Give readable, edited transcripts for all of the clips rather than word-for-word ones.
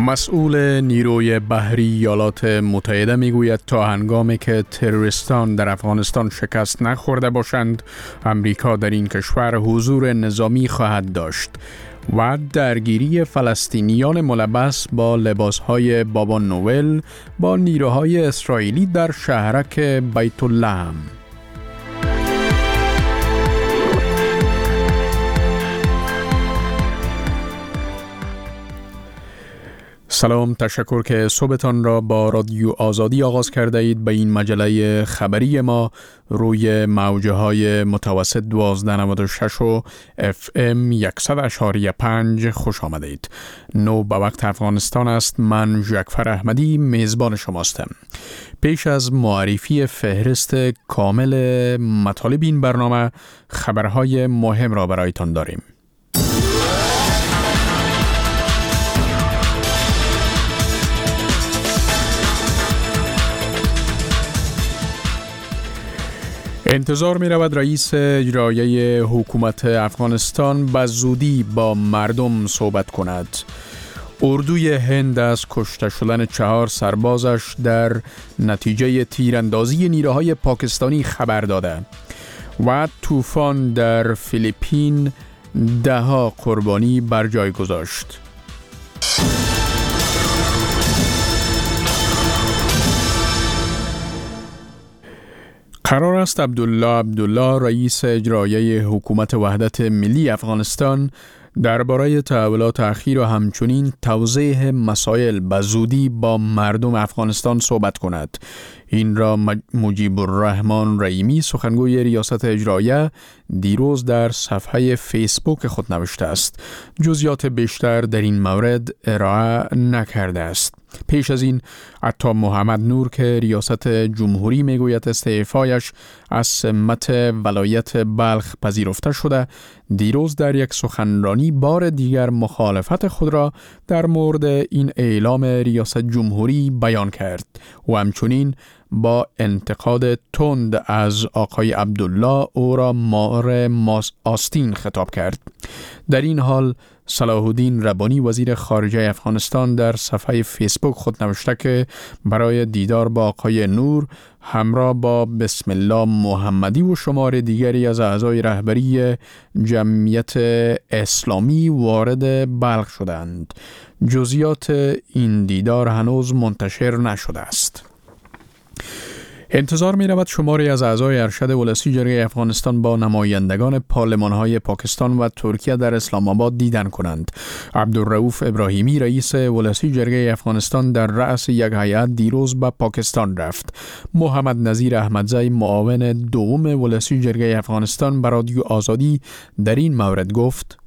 مسئول نیروی بحری ایالات متحده میگوید تا هنگامی که تروریستان در افغانستان شکست نخورده باشند، امریکا در این کشور حضور نظامی خواهد داشت و درگیری فلسطینیان ملبس با لباسهای بابا نوئل با نیروهای اسرائیلی در شهرک بیت لحم. سلام، تشکر که صبحتان را با رادیو آزادی آغاز کرده اید. به این مجله خبری ما روی موجه های متوسط 1296 و FM 100.5 خوش آمده اید. نو به وقت افغانستان است. من جعفر احمدی میزبان شماستم. پیش از معرفی فهرست کامل مطالب این برنامه، خبرهای مهم را برایتان داریم. انتظار می رود رئیس اجرایی حکومت افغانستان به زودی با مردم صحبت کند. اردوی هند از کشته شدن 4 سربازش در نتیجه تیراندازی نیروهای پاکستانی خبر داده و طوفان در فیلیپین 10 قربانی بر جای گذاشت. قرار است عبدالله رئیس اجرایی حکومت وحدت ملی افغانستان درباره تحولات اخیر و همچنین توضیح مسائل به زودی با مردم افغانستان صحبت کند. این را مجیب الرحمن رحیمی، سخنگوی ریاست اجراییه، دیروز در صفحه فیسبوک خود نوشته است. جزئیات بیشتر در این مورد ارائه نکرده است. پیش از این عطا محمد نور که ریاست جمهوری میگوید استعفایش از سمت ولایت بلخ پذیرفته شده، دیروز در یک سخنرانی بار دیگر مخالفت خود را در مورد این اعلام ریاست جمهوری بیان کرد و همچنین با انتقاد تند از آقای عبدالله او را مار آستین خطاب کرد. در این حال صلاح الدین ربانی وزیر خارجه افغانستان در صفحه فیسبوک خود نوشته که برای دیدار با آقای نور همراه با بسم الله محمدی و شمار دیگری از اعضای رهبری جمعیت اسلامی وارد بلخ شدند. جزئیات این دیدار هنوز منتشر نشده است. انتظار می رود شماری از اعضای ارشد ولسی جرگه افغانستان با نمایندگان پارلمان‌های پاکستان و ترکیه در اسلام آباد دیدن کنند. عبدالرؤوف ابراهیمی رئیس ولسی جرگه افغانستان در رأس یک هیئت دیروز به پاکستان رفت. محمد نظیر احمدزی معاون دوم ولسی جرگه افغانستان به رادیو آزادی در این مورد گفت: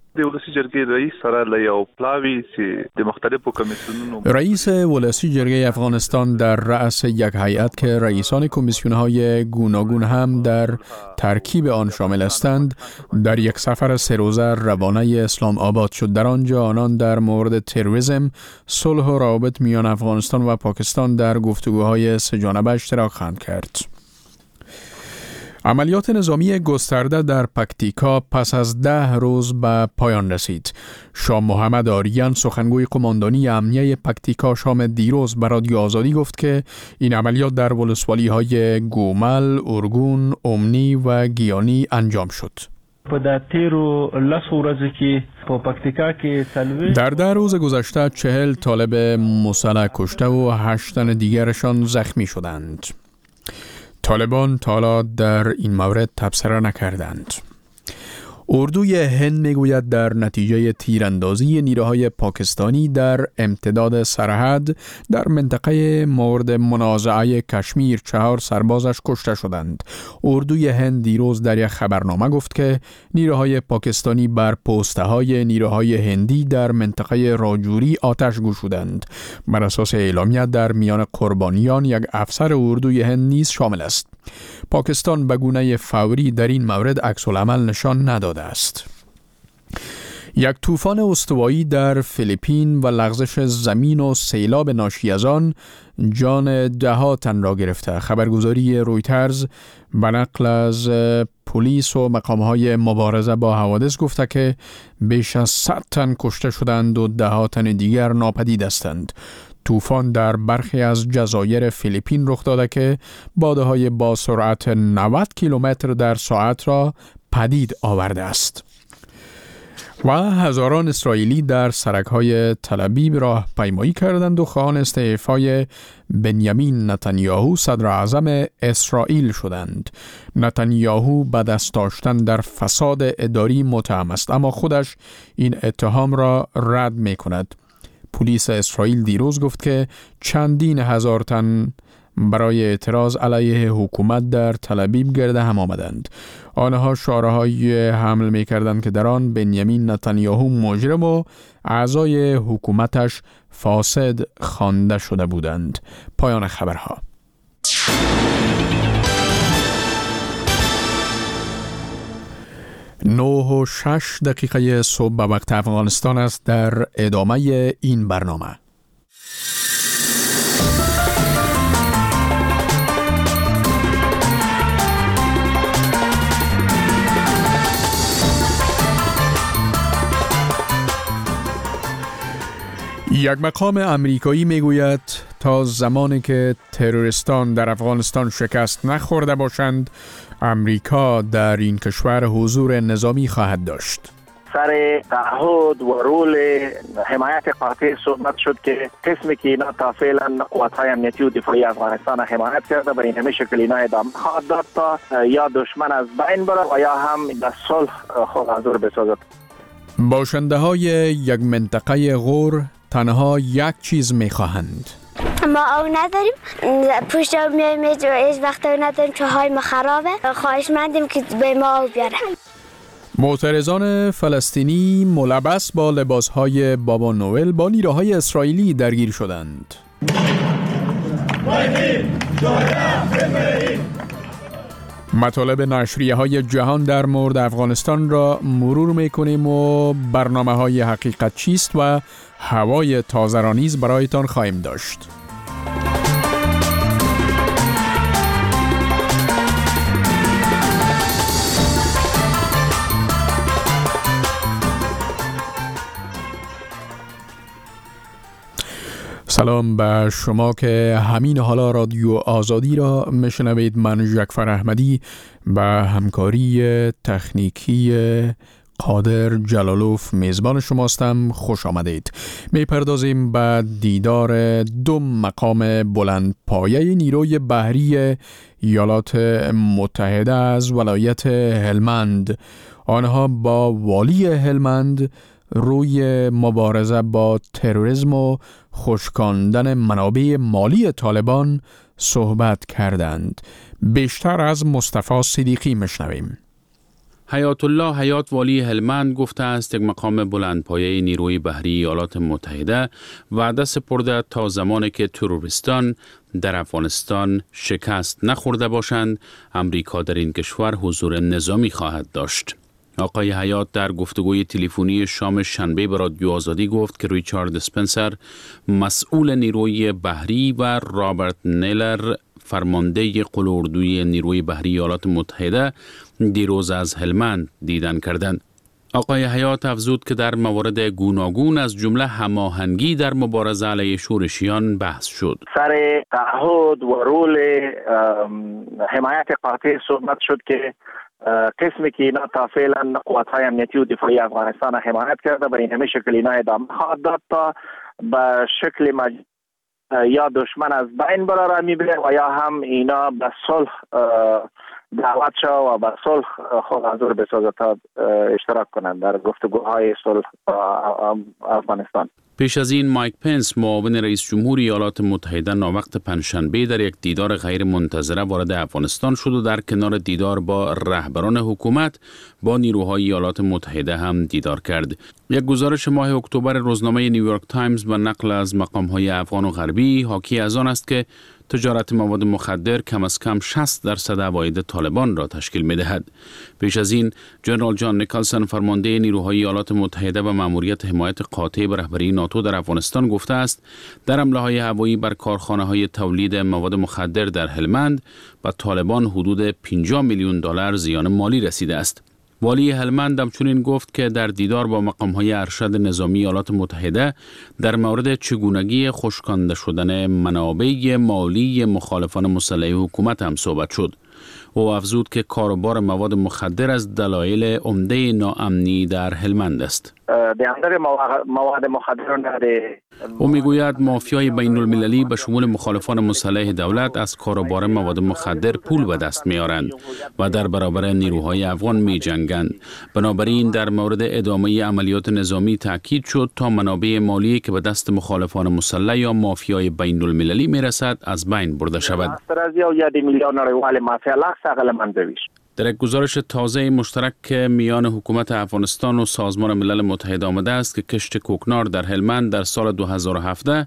رئیس ولسی جرگه افغانستان در رأس یک هیئت که رئیسان کمیسیون‌های گوناگون هم در ترکیب آن شامل هستند، در یک سفر 3 روزه روانه اسلام آباد شد. در آنجا آنان در مورد تروریسم، صلح و روابط میان افغانستان و پاکستان در گفتگوهای 3 جانبه اشتراک خواهند کرد. عملیات نظامی گسترده در پکتیکا پس از 10 روز به پایان رسید. شاه محمد آریان سخنگوی قماندانی امنیه پکتیکا شام دیروز به رادیو آزادی گفت که این عملیات در ولسوالی‌های گومل، ارگون، امنی و گیانی انجام شد. در 10 روز گذشته 40 طالب مسلح کشته و 8 تن دیگرشان زخمی شدند. طالبان تا حالا در این مورد تبصره نکردند. اردوی هند میگوید در نتیجه تیراندازی نیروهای پاکستانی در امتداد سرحد در منطقه مورد منازعه کشمیر 4 سربازش کشته شدند. اردوی هند دیروز در یک خبرنامه گفت که نیروهای پاکستانی بر پوسته‌های نیروهای هندی در منطقه راجوری آتش گشودند. بر اساس اعلامیه در میان قربانیان یک افسر اردوی هند نیز شامل است. پاکستان به گونه فوری در این مورد عکس‌العمل نشان نداده است. یک طوفان استوایی در فیلیپین و لغزش زمین و سیلاب ناشی از آن جان ده‌ها تن را گرفته. خبرگزاری رویترز به نقل از پلیس و مقام‌های مبارزه با حوادث گفته که بیش از 100 تن کشته شدند و ده‌ها تن دیگر ناپدید هستند. طوفان در برخی از جزایر فیلیپین رخ داده که بادهای با سرعت 90 کیلومتر در ساعت را پدید آورده است. و هزاران اسرائیلی در سرک‌های تل‌آویو راهپیمایی کردند و خواهان استعفای بنیامین نتانیاهو صدر اعظم اسرائیل شدند. نتانیاهو به دست داشتن در فساد اداری متهم است، اما خودش این اتهام را رد می‌کند. پلیس اسرائیل دیروز گفت که چندین هزار تن برای اعتراض علیه حکومت در تل‌آویو گرد هم آمدند. آنها شعارهایی حمل می‌کردند که در آن بنیامین نتانیاهو مجرم و اعضای حکومتش فاسد خوانده شده بودند. پایان خبرها. 9:06 صبح به وقت افغانستان است. در ادامه این برنامه یک مقام امریکایی میگوید تا زمانی که تروریستان در افغانستان شکست نخورده باشند، امریکا در این کشور حضور نظامی خواهد داشت. سر تعهد و رول حمایت قاطع صحبت شد که قسمی که اینا تا فعلا قوت‌های امنیتی و دفاعی افغانستان حمایت کرده و این شکل اینا ادامه خواهد داد تا یا دشمن از بین بره و یا هم به صلح خود حاضر بسازد. باشنده های یک منطقه غور تنها یک چیز میخواهند. ما آب نداریم، پشت آب میاییم از وقت نداریم، چاهای ما خرابه، خواهشمندیم که به ما آب بیاره. معترضان فلسطینی ملبس با لباسهای بابا نوئل با نیروهای اسرائیلی درگیر شدند. مطالب نشریه‌های جهان در مورد افغانستان را مرور می‌کنیم و برنامه‌های حقیقت چیست و هوای تازه را نیز برایتان خواهیم داشت. سلام به شما که همین حالا رادیو آزادی را میشنوید. من جعفر احمدی به همکاری تکنیکی قادر جلالوف میزبان شماستم. خوش آمدید. میپردازیم به دیدار دو مقام بلندپایه نیروی بحری ایالات متحده از ولایت هلمند. آنها با والی هلمند روی مبارزه با تروریسم و خشکاندن منابع مالی طالبان صحبت کردند. بیشتر از مصطفی صدیقی مشنویم. حیات الله حیات والی هلمند گفته است یک مقام بلندپایه نیروی بحری ایالات متحده وعده سپرده تا زمانی که تروریستان در افغانستان شکست نخورده باشند، امریکا در این کشور حضور نظامی خواهد داشت. آقای حیات در گفتگوی تلفنی شام شنبه به رادیو آزادی گفت که ریچارد اسپنسر مسئول نیروی بحری و رابرت نیلر فرمانده قلاردوی نیروی بحری ایالات متحده دیروز از هلمند دیدن کردند. آقای حیات افزود که در موارد گوناگون از جمله هماهنگی در مبارزه علیه شورشیان بحث شد. سر تعهد و رول حمایت قاطع صحبت شد که قسمی که اینا تا فعلا قوت‌های امنیتی و دفاعی افغانستان حمایت کرده و این شکل اینا ادامه خواهد داد تا به شکل یا دشمن از بین بره میبره و یا هم اینا به صلح دعوت شد و به صلح خود حاضر بسازد تا اشتراک کنند در گفتگوهای صلح افغانستان. پیش از این مایک پنس معاون رئیس جمهور ایالات متحده ناوقت پنجشنبه در یک دیدار غیر منتظره وارد افغانستان شد و در کنار دیدار با رهبران حکومت با نیروهای ایالات متحده هم دیدار کرد. یک گزارش ماه اکتبر روزنامه نیویورک تایمز با نقل از مقام‌های افغان و غربی حاکی از آن است که تجارت مواد مخدر کم از کم 60% عواید طالبان را تشکیل می‌دهد. پیش از این جنرال جان نیکلسن فرمانده نیروهای ایالات متحده و مأموریت حمایت قاطع به رهبری ناتو در افغانستان گفته است در حمله‌های هوایی بر کارخانه‌های تولید مواد مخدر در هلمند به طالبان حدود 50 میلیون دلار زیان مالی رسیده است. والی هلمند همچنین گفت که در دیدار با مقام‌های ارشد نظامی ایالات متحده در مورد چگونگی خشکانده شدن منابع مالی مخالفان مسلح حکومت هم صحبت شد. او افزود که کاروبار مواد مخدر از دلایل عمده ناامنی در هلمند است. مواد مخدر او میگوید مافیای بین المللی به شمول مخالفان مسلح دولت از کاروبار مواد مخدر پول به دست میارند و در برابر نیروهای افغان می جنگند. بنابراین در مورد ادامه عملیات نظامی تاکید شد تا منابع مالی که به دست مخالفان مسلح یا مافیای بین المللی می رسد از بین برده شود. در یک گزارش تازه مشترک میان حکومت افغانستان و سازمان ملل متحد آمده است که کشت کوکنار در هلمند در سال 2017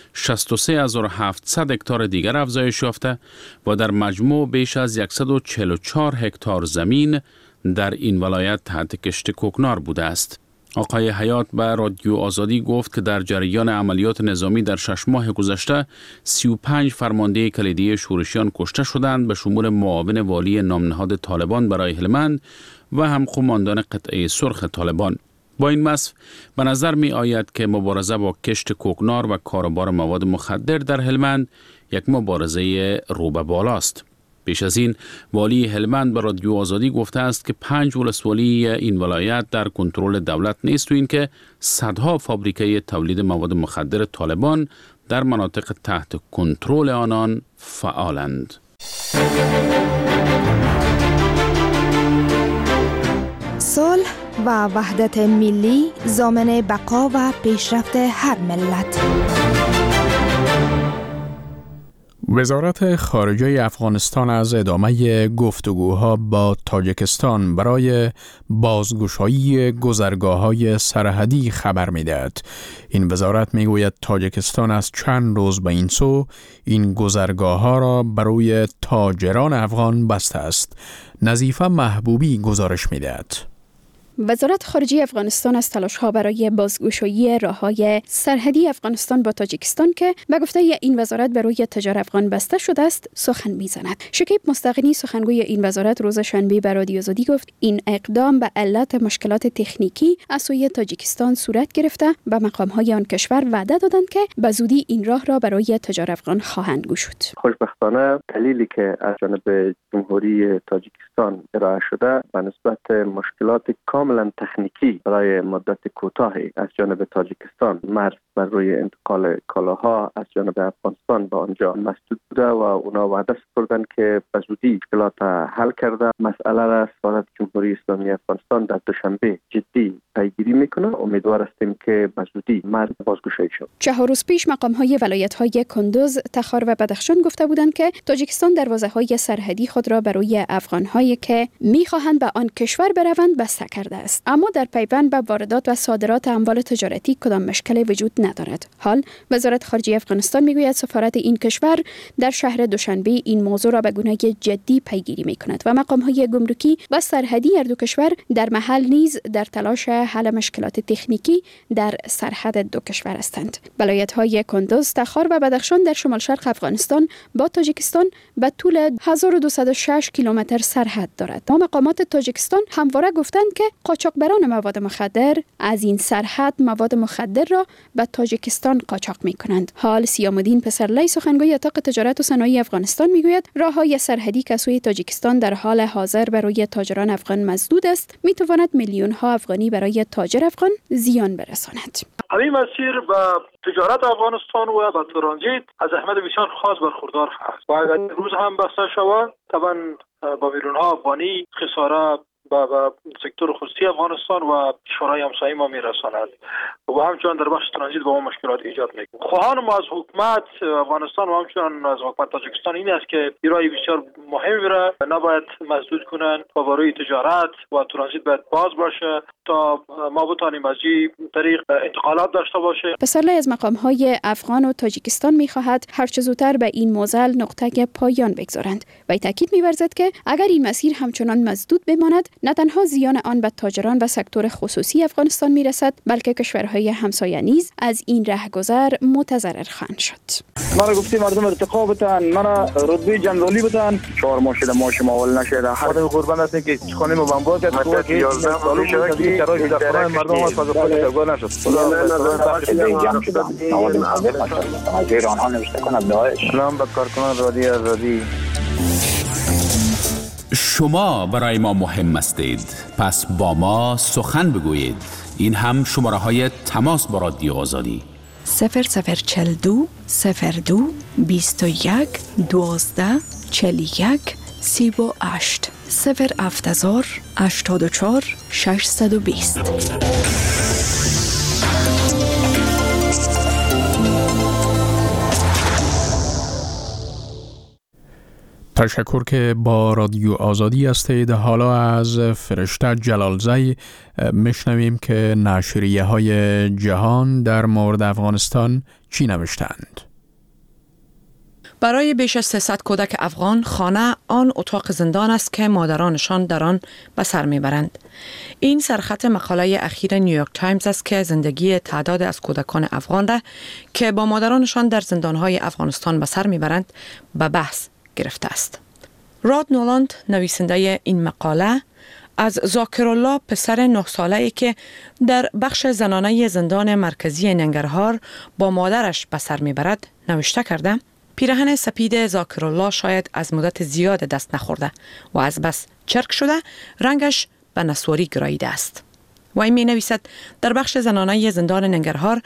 63700 هکتار دیگر افزایش یافته و در مجموع بیش از 144 هکتار زمین در این ولایت تحت کشت کوکنار بوده است. آقای حیات به رادیو آزادی گفت که در جریان عملیات نظامی در 6 ماه گذشته 35 فرمانده کلیدی شورشیان کشته شدند به شمول معاون والی نامنهاد طالبان برای هلمند و هم قماندان قطعه سرخ طالبان. با این وصف به نظر می آید که مبارزه با کشت کوکنار و کاروبار مواد مخدر در هلمند یک مبارزه رو به بالاست. پیش از این والی هلمند به رادیو آزادی گفته است که 5 ولسوالی این ولایت در کنترل دولت نیست و اینکه صدها فابریکه تولید مواد مخدر طالبان در مناطق تحت کنترل آنان فعالند. صلح و وحدت ملی ضامن بقا و پیشرفت هر ملت. وزارت خارجه افغانستان از ادامه گفتگوها با تاجیکستان برای بازگشایی گذرگاه‌های سرحدی خبر می‌دهد. این وزارت می‌گوید تاجیکستان از چند روز به این سو این گذرگاه‌ها را برای تاجران افغان بسته است. نظیفه محبوبی گزارش می‌دهد. وزارت خارجه افغانستان از تلاش‌ها برای بازگشایی راه‌های سرحدی افغانستان با تاجیکستان که به گفته این وزارت برای تجار افغان بسته شده است سخن می‌زند. شکیب مستغنی سخنگوی این وزارت روز شنبه به رادیو آزادی گفت این اقدام به علت مشکلات تکنیکی از سوی تاجیکستان صورت گرفته و مقام‌های آن کشور وعده دادند که به زودی این راه را برای تجار افغان خواهند گشود. خوشبختانه دلیلی که از جانب جمهوری تاجیکستان ارائه شده به نسبت مشکلات کاملا تکنیکی برای مدت کوتاهی از جانب تاجیکستان مرز بر روی انتقال کالاها از جانب افغانستان به آنجا مسدود بوده و اونا وعده سپردن که به زودی مشکلات حل کرده مسئله را سفارت جمهوری اسلامی افغانستان در دوشنبه جدی پیگیری میکنه. امیدوار هستیم که به زودی مرز بازگشایی شود. 4 روز پیش مقام‌های ولایت‌های کندوز، تخار و بدخشان گفته بودند که تاجیکستان دروازه‌های سرحدی خود را برای افغان‌هایی که می‌خواهند به آن کشور بروند بسته کرده است. اما در پیوند به واردات و صادرات اموال تجارتی کدام مشکلی وجود ندارد. حال وزارت خارجه افغانستان میگوید سفارت این کشور در شهر دوشنبه این موضوع را به گونه جدی پیگیری می‌کند و مقام‌های گمرکی و سرحدی هر دو کشور در محل نیز در تلاش حل مشکلات تکنیکی در سرحد دو کشور هستند. ولایت‌های کندوز، تخار و بدخشان در شمال شرق افغانستان با تاجیکستان به طول 1206 کیلومتر سرحد دارد. مقامات تاجیکستان همواره گفتند که قاچاقبران مواد مخدر از این سرحد مواد مخدر را به تاجیکستان قاچاق می‌کنند. حال سیام‌الدین پسرلی سخنگوی اتاق تجارت و صنایع افغانستان میگوید راه‌های سرحدی که سوی تاجیکستان در حال حاضر برای تاجران افغان مسدود است می‌تواند میلیون‌ها افغانی برای تاجر افغان زیان برساند. همین مسیر به تجارت افغانستان و به ترانزیت از اهمیت بسیار خاص برخوردار است و اگر روز هم بسته شود طبعا با میلیون‌ها افغانی خسارت به سکتور خصوصی افغانستان و کشورهای همسایه ما میرساند و همچنان در بخش ترانزیت با ما مشکلات ایجاد میکنه. خواهان ما از حکومت افغانستان و همچنان از حکومت تاجیکستان این است که ایرای بسیار مهمی را نباید مسدود کنند و برای تجارت و ترانزیت باید باز باشه تا ما بتانیم از این طریق انتقالات داشته باشه. بسیاری از مقام‌های افغان و تاجیکستان می‌خواهد هر چه زودتر به این موزل نقطه پایان بگذارند و تاکید می‌ورزد که اگر این مسیر همچنان مسدود بماند نه تنها زیان آن به تاجران و سکتور خصوصی افغانستان می‌رسد بلکه کشورهای همسایه نیز از این رهگذر متضرر خواهند شد. ما گفتیم مردم ارتقا بتن، من رتبه جنرالی بتن، 4 ماه شده ماش ماول نشده. خدا قربان است که خانه ما بمبار کرد تو که 11 سال شده که چرای در خانه مردم از فاز خود درگاه نشد. خدا آنها نوشته کند داعش. سلام به کارکنان رادی. شما برای ما مهم هستید، پس با ما سخن بگویید. این هم شماره های تماس با رادیو آزادی 0042 02 21 12 41 38 070 84 620. تشکر که با رادیو آزادی هستید. حالا از فرشته جلالزی میشنویم که نشریه های جهان در مورد افغانستان چی نوشتند. برای بیش از 300 کودک افغان خانه آن اتاق زندان است که مادرانشان در آن به سر میبرند. این سرخط مقاله اخیر نیویورک تایمز است که زندگی تعداد از کودکان افغان را که با مادرانشان در زندانهای افغانستان به سر میبرند به بحث گرفته است. راد نولاند نویسنده این مقاله از ذاکرالله پسر 9 ساله‌ای که در بخش زنانه زندان مرکزی ننگرهار با مادرش به سر میبرد نوشته کرده پیراهن سپید ذاکرالله شاید از مدت زیاد دست نخورده و از بس چرک شده رنگش به نسواری گراییده است. و این می نویسد در بخش زنانه زندان ننگرهار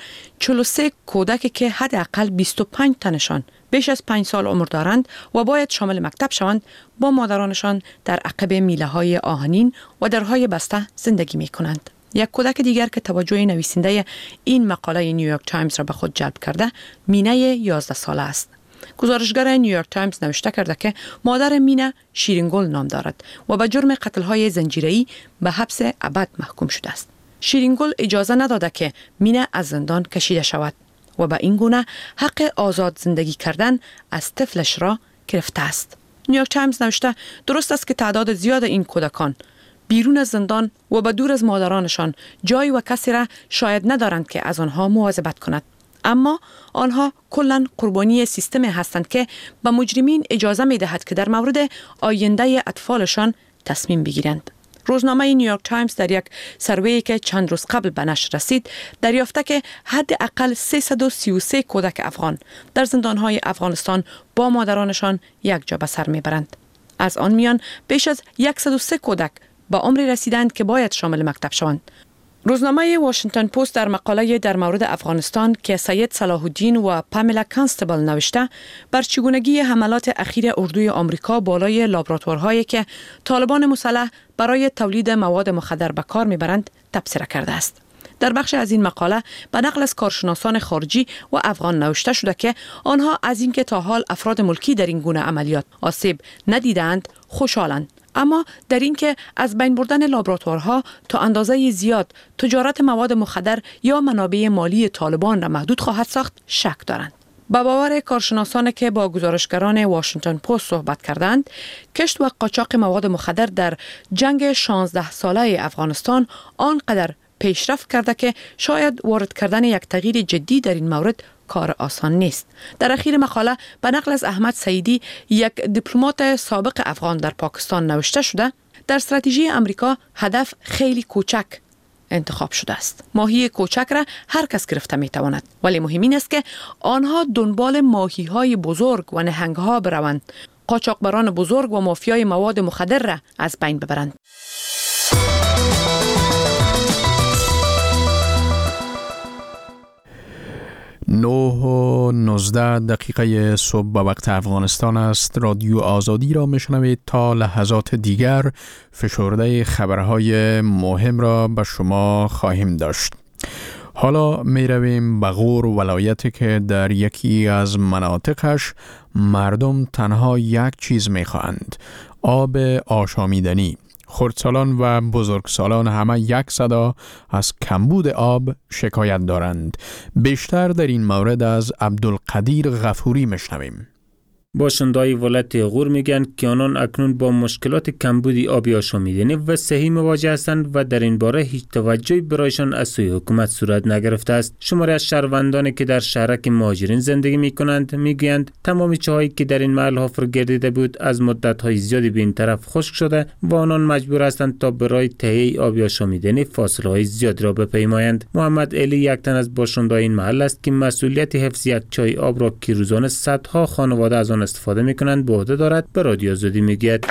43 کودک که حداقل 25 تنشان بیش از 5 سال عمر دارند و باید شامل مکتب شوند با مادرانشان در عقب میله های آهنین و درهای بسته زندگی می کنند. یک کودک دیگر که توجه نویسنده این مقاله نیویورک تایمز را به خود جلب کرده مینه 11 ساله است. گزارشگر نیویورک تایمز نوشته کرده که مادر مینه شیرینگل نام دارد و به جرم قتل‌های زنجیره‌ای به حبس ابد محکوم شده است. شیرینگل اجازه نداده که مینه از زندان کشیده شود و به این گونه حق آزاد زندگی کردن از طفلش را گرفته است. نیویورک تایمز نوشته درست است که تعداد زیاد این کودکان بیرون از زندان و به دور از مادرانشان جای و کسی را شاید ندارند که از آنها مواظبت کند. اما آنها کلاً قربانی سیستمی هستند که به مجرمین اجازه می دهد که در مورد آینده اطفالشان تصمیم بگیرند. روزنامه نیویورک تایمز در یک سروی که چند روز قبل به نشر رسید دریافته که حداقل 333 کودک افغان در زندانهای افغانستان با مادرانشان یک جا به سر میبرند. از آن میان بیش از 103 کودک به عمری رسیدند که باید شامل مکتب شوند. روزنامه واشنگتن پست در مقاله در مورد افغانستان که سید صلاح الدین و پاملا کانستبل نوشته بر چگونگی حملات اخیر اردوی آمریکا بالای لابراتوارهایی که طالبان مسلح برای تولید مواد مخدر به کار میبرند تبصره کرده است. در بخش از این مقاله به نقل از کارشناسان خارجی و افغان نوشته شده که آنها از اینکه تا حال افراد ملکی در این گونه عملیات آسیب ندیدند خوشحالند، اما در اینکه از بین بردن لابراتوارها تا اندازه زیاد تجارت مواد مخدر یا منابع مالی طالبان را محدود خواهد ساخت شک دارند. با باور کارشناسان که با گزارشگران واشنگتن پست صحبت کردند، کشت و قاچاق مواد مخدر در جنگ 16 ساله افغانستان آنقدر پیشرفت کرده که شاید وارد کردن یک تغییر جدی در این مورد کار آسان نیست. در اخیر مقاله به نقل از احمد سعیدی یک دیپلمات سابق افغان در پاکستان نوشته شده در استراتژی امریکا هدف خیلی کوچک انتخاب شده است. ماهی کوچک را هر کس گرفته می تواند، ولی مهم این است که آنها دنبال ماهی های بزرگ و نهنگ ها بروند، قاچاقبران بزرگ و مافیای مواد مخدر را از بین ببرند. 9:19 صبح به وقت افغانستان است. رادیو آزادی را میشنوید. تا لحظات دیگر فشرده خبرهای مهم را به شما خواهیم داشت. حالا می رویم به غور ولایتی که در یکی از مناطقش مردم تنها یک چیز می خواهند: آب آشامیدنی. خردسالان و بزرگسالان همه یک صدا از کمبود آب شکایت دارند. بیشتر در این مورد از عبدالقدیر غفوری میشنویم. باشنده‌های ولایت غور میگن که آنان اکنون با مشکلات کمبود آبی آشامیدنی و صحی مواجه هستند و در این باره هیچ توجهی برایشان از سوی حکومت صورت نگرفته است. شماری از شهروندانی که در شهرک مهاجرین زندگی میکنند میگویند تمام چاهایی که در این محل حفر گردیده بود از مدت‌های زیادی به این طرف خشک شده و آنان مجبور هستند تا برای تهیه آبی آشامیدنی فاصله‌های زیادی را بپیمایند. محمد علی یک تن از باشنده‌های این محل است که مسئولیت حفظ یک چای آب را که روزانه صدها خانواده از آن استفاده میکنند به عهده دارد. به رادیو آزادی میگوید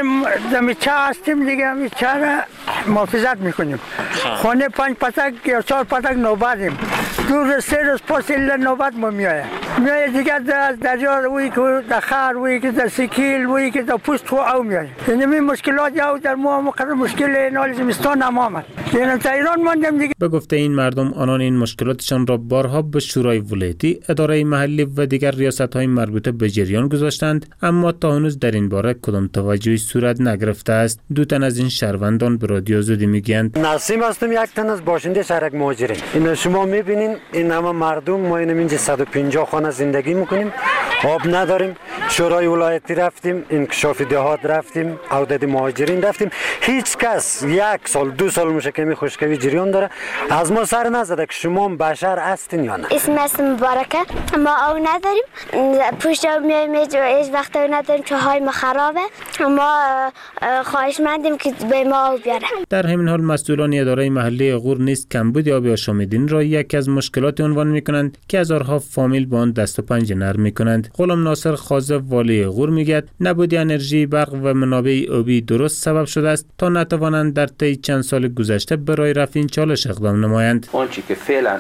همین چه هستیم دیگه، همین چه را محافظت میکنیم. خانه 5 پتک یا 4 پتک نوبتیم، دور 3 روز پس الا نوبت ما میایه دیگه از دریا وی که در خر وی که در سکیل وی که در پوست خو او میایه. یعنی مشکلات یا در ما مقدر مشکل نال زمستان هم آمد. یعنی تا ایران ماندیم دیگه. به گفته این مردم آنان این مشکلاتشان را بارها به شورای ولایتی، اداره محلی و دیگر ریاست‌های مربوطه به جریان گذاشتند، اما تا هنوز در این باره کدام توجهی صورت نگرفته است. دو تن از این شهروندان به رادیو آزادی میگویند نسیم هستم، یک تن از باشنده شهرک مهاجرین. این شما میبینین این همه مردم، ما اینجا 150 خانه زندگی میکنیم، آب نداریم. شورای ولایتی رفتیم، انکشاف دهات رفتیم، عدد مهاجرین رفتیم، هیچ کس 1 سال 2 سال میشه که خشکوی جریان داره، از ما سر نزده که شما بشر هستین یا نه. اسم مبارکه، ما او نداریم، پشت میایم هیچ وقت او نداریم، چاهای ما خرابه، ما خواهشمندیم که به ما آب بیاره. در همین حال مسئولان اداره محلی غور نیز کمبود آب آشامیدنی را یکی از مشکلات عنوان میکنند که هزارها فامیل با آن دست و پنجه نرم میکنند. غلام ناصر خازه والی غور میگه نبود انرژی برق و منابع آبی درست سبب شده است تا نتوانند در طی چند سال گذشته برای رفع این چالش اقدام نمایند. آنچه که فعلا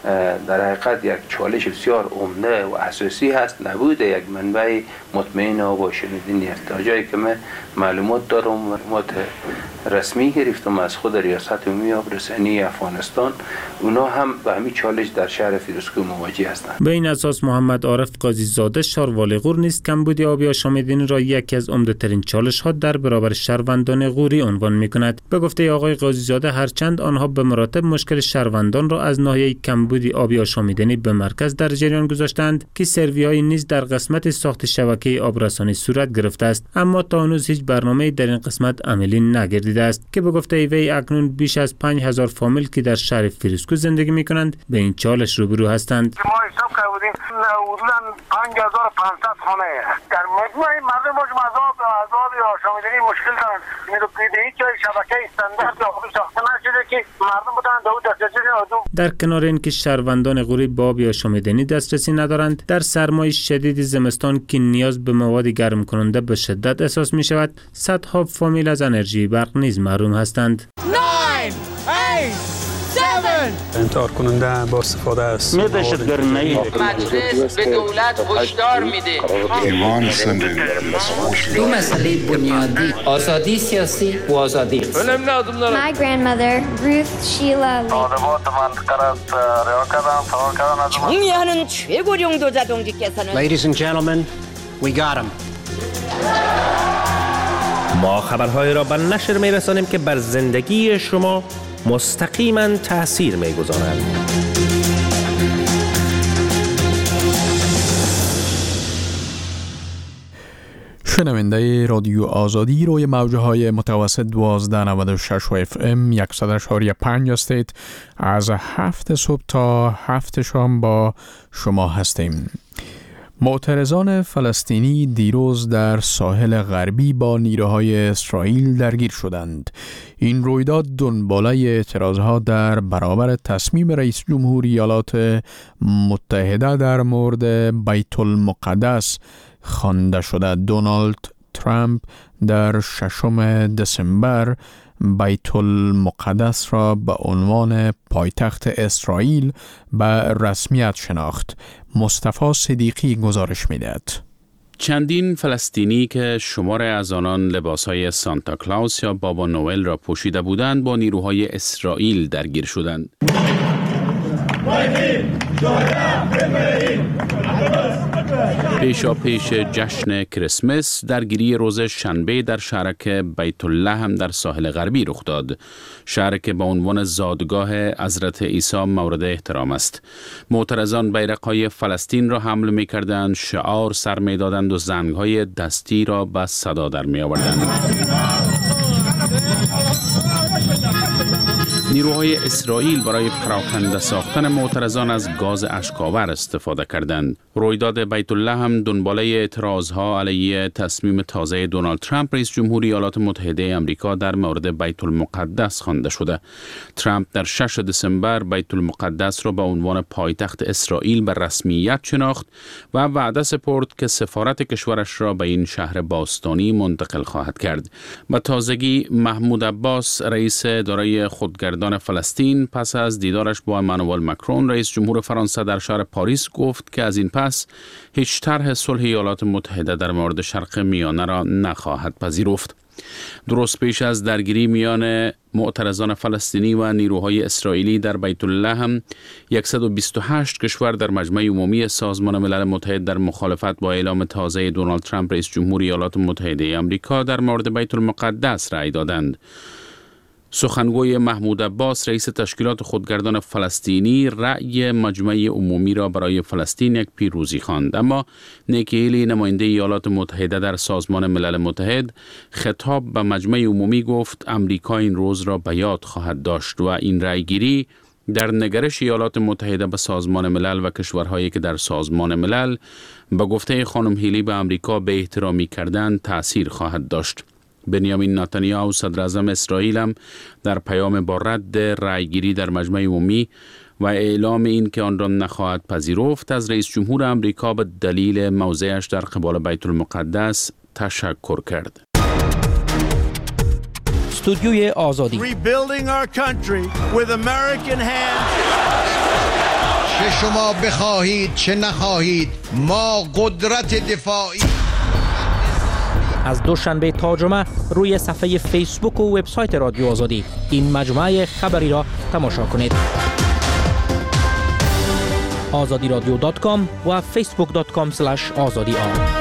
در حقیقت یک چالش بسیار عمده و اساسی هست نبود یک منبع مطمئن آب آشامیدنی است. تا جایی که من معلومات دارم، معلومات رسمی گرفتم از خود ریاست عمومی آبرسانی افغانستان، اونا هم به همین چالش در شهر فیروزکوه مواجه هستند. به این اساس محمد عارف قاضی زاده شاروالی غور نیز کمبود آبی آشامیدنی را یکی از عمده ترین چالش ها در برابر شهروندان غوری عنوان می‌کند. به گفته آقای قاضی زاده هرچند آنها به مراتب مشکل شهروندان را از ناحیه کمبود آبی آشامیدنی به مرکز در جریان گذاشتند که سروی‌های نیز در قسمت ساخت شبکه آبرسانی صورت گرفته است، اما تا هنوز هیچ برنامه‌ای در این قسمت عملی نگردیده است که به گفته وی اکنون بیش از 5000 فامیل که در شهر فیروزکوه زندگی می‌کنند به این چالش روبرو هستند. ما حساب کردیم حدوداً 5500 خانه در مجموع مردم آب آشامیدنی مشکل دارند. این رو که هیچ جای شبکه استاندارد آبی ساخته نشده که مردم بتوانند به دسترسی آب. در کنار اینکه شهروندان غوری به آب آشامیدنی دسترسی ندارند، در سرمای شدید زمستان که نیاز به مواد گرم کننده به شدت احساس می شود، صدها فامیل از انرژی برق نیز محروم هستند. 9 8 7 انتحار کننده با استفاده از مجلس به دولت هشدار میده دو مسئله بنیادی، آزادی سیاسی و آزادی اقتصادی. My grandmother Ruth Sheila 정의하는 최고령도 자동직께서는 Ladies and gentlemen, we got him. ما خبرهای را به نشر می‌رسانیم که بر زندگی شما مستقیما تأثیر می‌گذارند. شنونده رادیو آزادی روی موجهای متوسط 1296 و FM 100.5 هستید. از 7 صبح تا 7 شام با شما هستیم. معترضان فلسطینی دیروز در ساحل غربی با نیروهای اسرائیل درگیر شدند. این رویداد دنباله اعتراضها در برابر تصمیم رئیس جمهور ایالات متحده در مورد بیت المقدس خوانده شده. دونالد ترامپ در 6 دسامبر بیت المقدس را به عنوان پایتخت اسرائیل به رسمیت شناخت. مصطفی صدیقی گزارش می‌دهد. چندین فلسطینی که شمار از آنان لباسهای سانتا کلاوس یا بابا نوئل را پوشیده بودند با نیروهای اسرائیل درگیر شدند. پیش جشن کریسمس درگیری روز شنبه در شهرک بیت لحم در ساحل غربی رخ داد. شهر که به عنوان زادگاه حضرت عیسی مورد احترام است. معترضان بیرق‌های فلسطین را حمل می‌کردند، شعار سر می‌دادند و زنگ‌های دستی را به صدا در می‌آوردند. نیروهای اسرائیل برای پراکنده ساختن معترضان از گاز اشک‌آور استفاده کردند. رویداد بیت لحم دنباله اعتراضها علیه تصمیم تازه دونالد ترامپ رئیس جمهوری ایالات متحده آمریکا در مورد بیت المقدس خوانده شده. ترامپ در 6 دسامبر بیت المقدس را به عنوان پایتخت اسرائیل به رسمیت شناخت و وعده سپرد که سفارت کشورش را به این شهر باستانی منتقل خواهد کرد. به تازگی محمود عباس رئیس اداره خودگردان فلسطین پس از دیدارش با امانوئل مکرون رئیس جمهور فرانسه در شهر پاریس گفت که از این پس هیچ طرح صلح ایالات متحده در مورد شرق میانه را نخواهد پذیرفت. درست پیش از درگیری میان معترضان فلسطینی و نیروهای اسرائیلی در بیت لحم، 128 کشور در مجمع عمومی سازمان ملل متحد در مخالفت با اعلام تازه دونالد ترامپ رئیس جمهور ایالات متحده آمریکا در مورد بیت المقدس رأی دادند. سخنگوی محمود عباس رئیس تشکیلات خودگردان فلسطینی رأی مجمع عمومی را برای فلسطین یک پیروزی خواند، اما نیکی هیلی نماینده ایالات متحده در سازمان ملل متحد خطاب به مجمع عمومی گفت امریکا این روز را به یاد خواهد داشت و این رأیگیری در نگرش ایالات متحده به سازمان ملل و کشورهایی که در سازمان ملل به گفته خانم هیلی به امریکا به احترامی کردن تأثیر خواهد داشت. بنیامین نتانیاهو صدر اعظم اسرائیل هم در پیام با رد رأیگیری در مجمع عمومی و اعلام این که آن را نخواهد پذیرفت از رئیس جمهور آمریکا به دلیل موضعش در قبال بیت المقدس تشکر کرد. استودیوی آزادی چه شما بخواهید چه نخواهید ما قدرت دفاعی. از دوشنبه تا جمعه روی صفحه فیسبوک و وبسایت رادیو آزادی این مجموعه خبری را تماشا کنید. azadiradio.com و facebook.com/azadi.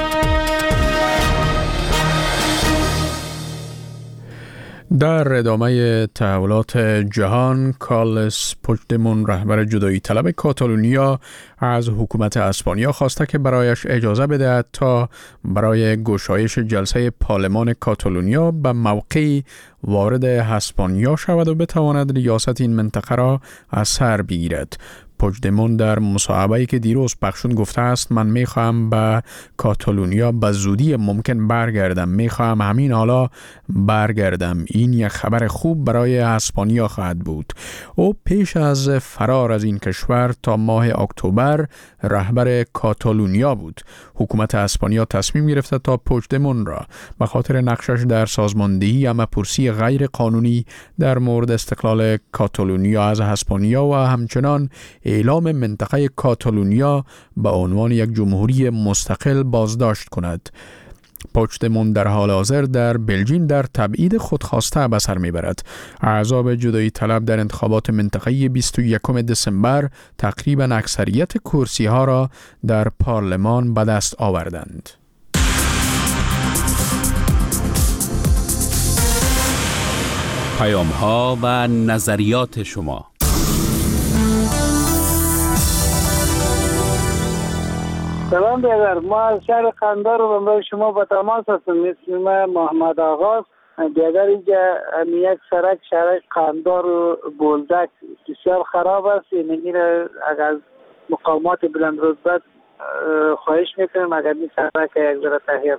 در ادامه تحولات جهان، کارلس پوچدمون رهبر جدایی طلب کاتالونیا از حکومت اسپانیا خواسته که برایش اجازه بدهد تا برای گشایش جلسه پارلمان کاتالونیا به موقعی وارد اسپانیا شود و بتواند ریاست این منطقه را از سر بگیرد. پوچدمون در مصاحبه‌ای که دیروز پخشون گفته است من میخواهم به کاتالونیا به زودی ممکن برگردم، میخواهم همین حالا برگردم، این یک خبر خوب برای اسپانیا خواهد بود. او پیش از فرار از این کشور تا ماه اکتبر رهبر کاتالونیا بود. حکومت اسپانیا تصمیم گرفته تا پوچدمون را به خاطر نقشش در سازماندهی همه‌پرسی غیر قانونی در مورد استقلال کاتالونیا از اسپانیا و همچنان اعلام منطقه کاتالونیا به عنوان یک جمهوری مستقل بازداشت کند. پوچدمون در حال حاضر در بلژیم در تبعید خودخواسته به سر میبرد. احزاب جدایی طلب در انتخابات منطقه‌ای 21 دسامبر تقریباً اکثریت کرسی ها را در پارلمان به دست آوردند. پیام ها و نظریات شما. سلام بیادر، ما از شهر قندار رو برای شما با تماس هستم. اسم من محمد آغاز. بیادر اینجا یک سرک شهر قندار و بولدک بسیار خراب است. این اگر از مقامات بلند رتبه خواهش میکنم اگر این سرک یک ذره تغییر.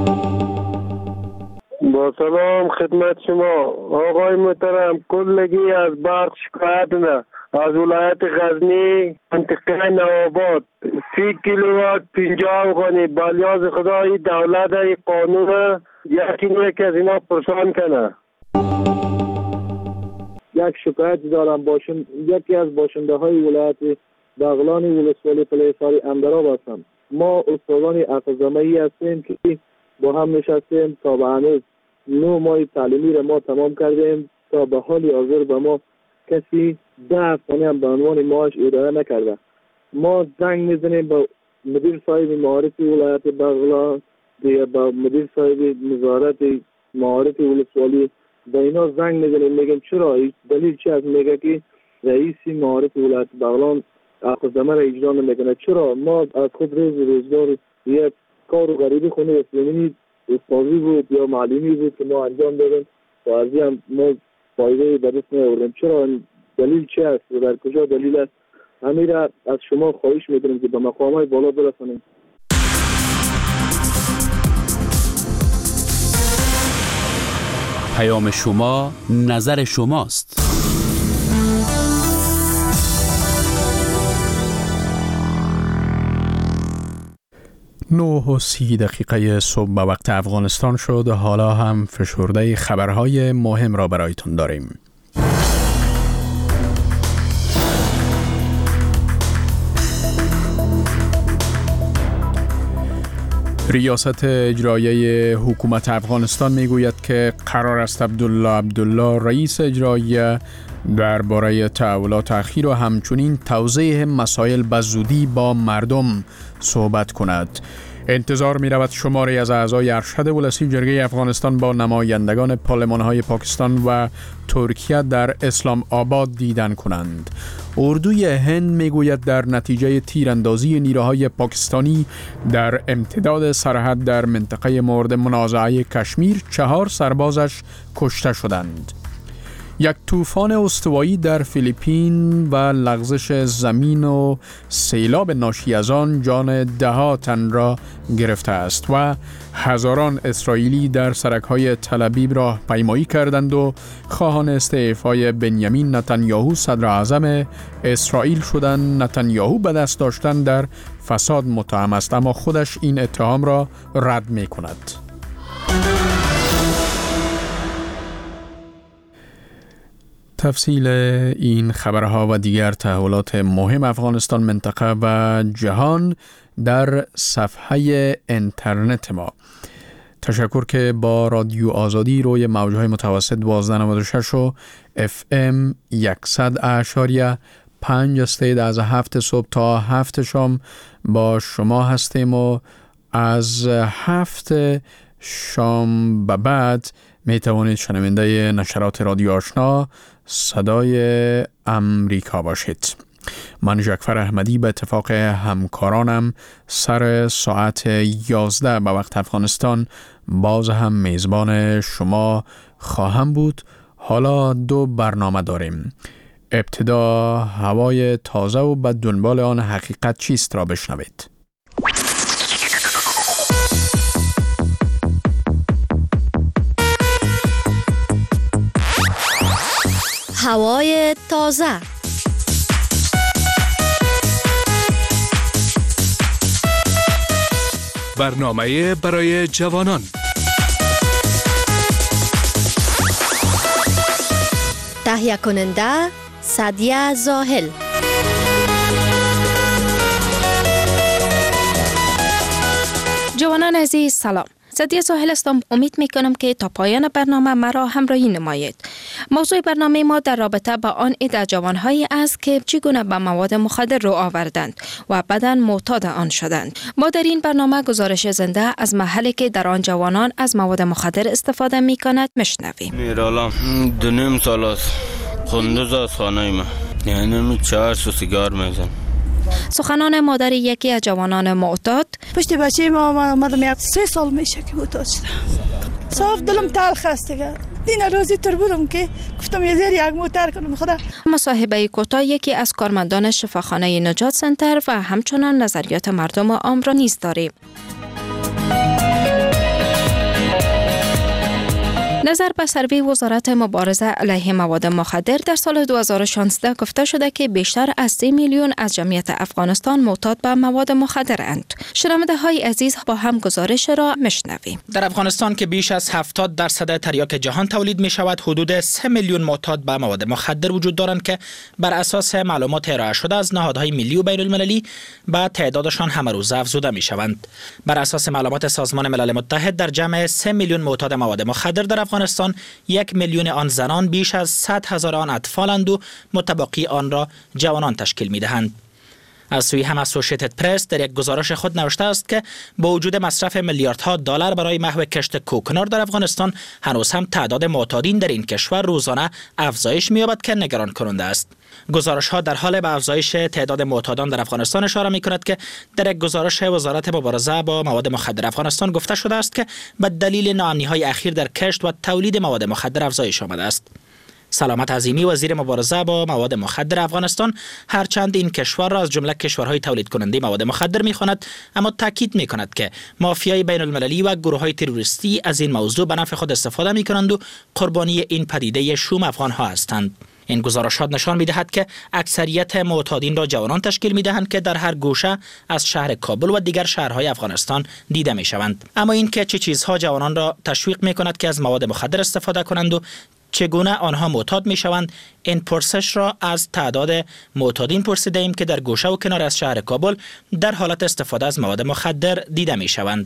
با سلام خدمت شما آقای محترم. کلگی از برق شکایت نه از ولایت غزنی منطقه نوآباد 30 کیلووات 50 افغانی بالیاز خدای دولت ای قانون یکی از اینا پرسان کنه. یک شکایت دارم یکی از باشنده های ولایت بغلان ولسوالی پلیساری اندراب هستم. ما استادان اقضامه‌ای هستیم که با هم نشستیم تا به هنوز 9 ماه تعلیمی را ما تمام کردیم تا به حال حاضر به ما کسی 10 افغانی هم به عنوان معاش ارائه نکرده. ما زنگ میزنیم به مدیر صاحب معارف ولایت بغلان دیگه با مدیر صاحب نظارت معارف ولسوالی به اینا زنگ میزنیم، میگم چرا دلیل چی است؟ میگه که رئیس معارف ولایت بغلان اقدامه را اجرا نمیکنه. چرا؟ ما از خود روزگار یک کار و غریبی خونه اسلامی استازی بود یا معلمی بود که ما انجام دادیم و از این ما فایده به دست نیاوردیم. چرا؟ دلیل چی است و در کجا دلیل است؟ همین را از شما خواهش میکنیم که به مقامات بالا برسانیم. پیام شما، نظر شماست. 9:30 صبح به وقت افغانستان شد. حالا هم فشرده خبرهای مهم را برایتون داریم. ریاست اجرایی حکومت افغانستان میگوید که قرار است عبدالله رئیس اجرایی درباره تحولات اخیر و همچنین توضیح مسائل به زودی با مردم صحبت کند. انتظار می رود شماری از اعضای ارشد ولسی جرگه افغانستان با نمایندگان پارلمان‌های پاکستان و ترکیه در اسلام آباد دیدن کنند. اردوی هند میگوید در نتیجه تیراندازی نیروهای پاکستانی در امتداد سرحد در منطقه مورد منازعه کشمیر 4 سربازش کشته شدند. یک طوفان استوایی در فیلیپین و لغزش زمین و سیلاب ناشی از آن جان 10 تن را گرفته است و هزاران اسرائیلی در سرک‌های تل‌آویو راهپیمایی کردند و خواهان استعفای بنیامین نتانیاهو صدر اعظم اسرائیل شدند. نتانیاهو به دست داشتن در فساد متهم است، اما خودش این اتهام را رد می‌کند. تفصیل این خبرها و دیگر تحولات مهم افغانستان، منطقه و جهان در صفحه اینترنت ما. تشکر که با رادیو آزادی روی موجهای متوسط 1296 و FM 100.5 استید از 7 صبح تا 7 شام با شما هستیم و از 7 شام به بعد می توانید شنونده نشرات رادیو آشنا صدای امریکا باشید. من جعفر احمدی به اتفاق همکارانم سر ساعت 11 به وقت افغانستان باز هم میزبان شما خواهم بود. حالا 2 برنامه داریم. ابتدا هوای تازه و به دنبال آن حقیقت چیست را بشنوید. هوای تازه. برنامه برای جوانان. تهیه کننده سعدیه زاهل. جوانان عزیز سلام. سعدیه زاهل هستم. امید میکنم که تا پایان برنامه مرا همراهی نمایید. موضوع برنامه ما در رابطه با آن عده جوانهایی است که چگونه به مواد مخدر رو آوردند و بعداً معتاد آن شدند. ما در این برنامه گزارش زنده از محلی که در آن جوانان از مواد مخدر استفاده میکند میشنویم. میرالم 2.5 سال است. خندوز از خانه ما. یعنی 4 سیگار میزنم. سخنان مادر یکی از جوانان معتاد. پشت بچه ما آمدم 3 سال میشه که معتاد شدم. صاف دلم تلخ است دیگه. دین روزی تر بودم که گفتم یه زیر یک موتر کنم خدا. مصاحبه کوتاه یکی از کارمندان شفاخانه نجات سنتر و همچنان نظریات مردم عام را نیز داریم. نظر به سروی وزارت مبارزه علیه مواد مخدر در سال 2016 گفته شده که بیشتر از 3 میلیون از جمعیت افغانستان معتاد به مواد مخدرند. شنونده های عزیز با هم گزارش را میشنویم. در افغانستان که بیش از 70% تریاک جهان تولید می شود، حدود 3 میلیون معتاد به مواد مخدر وجود دارند که بر اساس معلومات ارائه شده از نهادهای ملی و بین المللی به تعدادشان همه روز افزوده می شوند. بر اساس معلومات سازمان ملل متحد در جمع 3 میلیون معتاد مواد مخدر در افغانستان 1 میلیون آن زنان، بیش از 100,000 آن اطفالند و متبقی آن را جوانان تشکیل می دهند. از سوی هم اسوسییتد پرس در یک گزارش خود نوشته است که با وجود مصرف میلیاردها دلار برای محو کشت کوکنار در افغانستان، هنوز هم تعداد معتادین در این کشور روزانه افزایش می‌یابد که نگران کننده است. گزارش‌ها در حال به افزایش تعداد معتادان در افغانستان اشاره می‌کند که در یک گزارش وزارت مبارزه با مواد مخدر افغانستان گفته شده است که به دلیل ناامنی‌های اخیر در کشت و تولید مواد مخدر افزایش آمده است. سلامت عظیمی وزیر مبارزه با مواد مخدر افغانستان هرچند این کشور را از جمله کشورهای تولید کننده مواد مخدر می‌خواند، اما تاکید می‌کند که مافیای بین المللی و گروه‌های تروریستی از این موضوع به نفع خود استفاده می‌کنند و قربانی این پدیده شوم افغان‌ها هستند. این گزارشات نشان می‌دهد که اکثریت معتادین را جوانان تشکیل می‌دهند که در هر گوشه از شهر کابل و دیگر شهرهای افغانستان دیده می‌شوند. اما این که چه چیزها جوانان را تشویق می‌کند که از مواد مخدر استفاده کنند و چگونه آنها معتاد می‌شوند، این پرسش را از تعداد معتادین پرسیده ایم که در گوشه و کنار از شهر کابل در حالت استفاده از مواد مخدر دیده می‌شوند.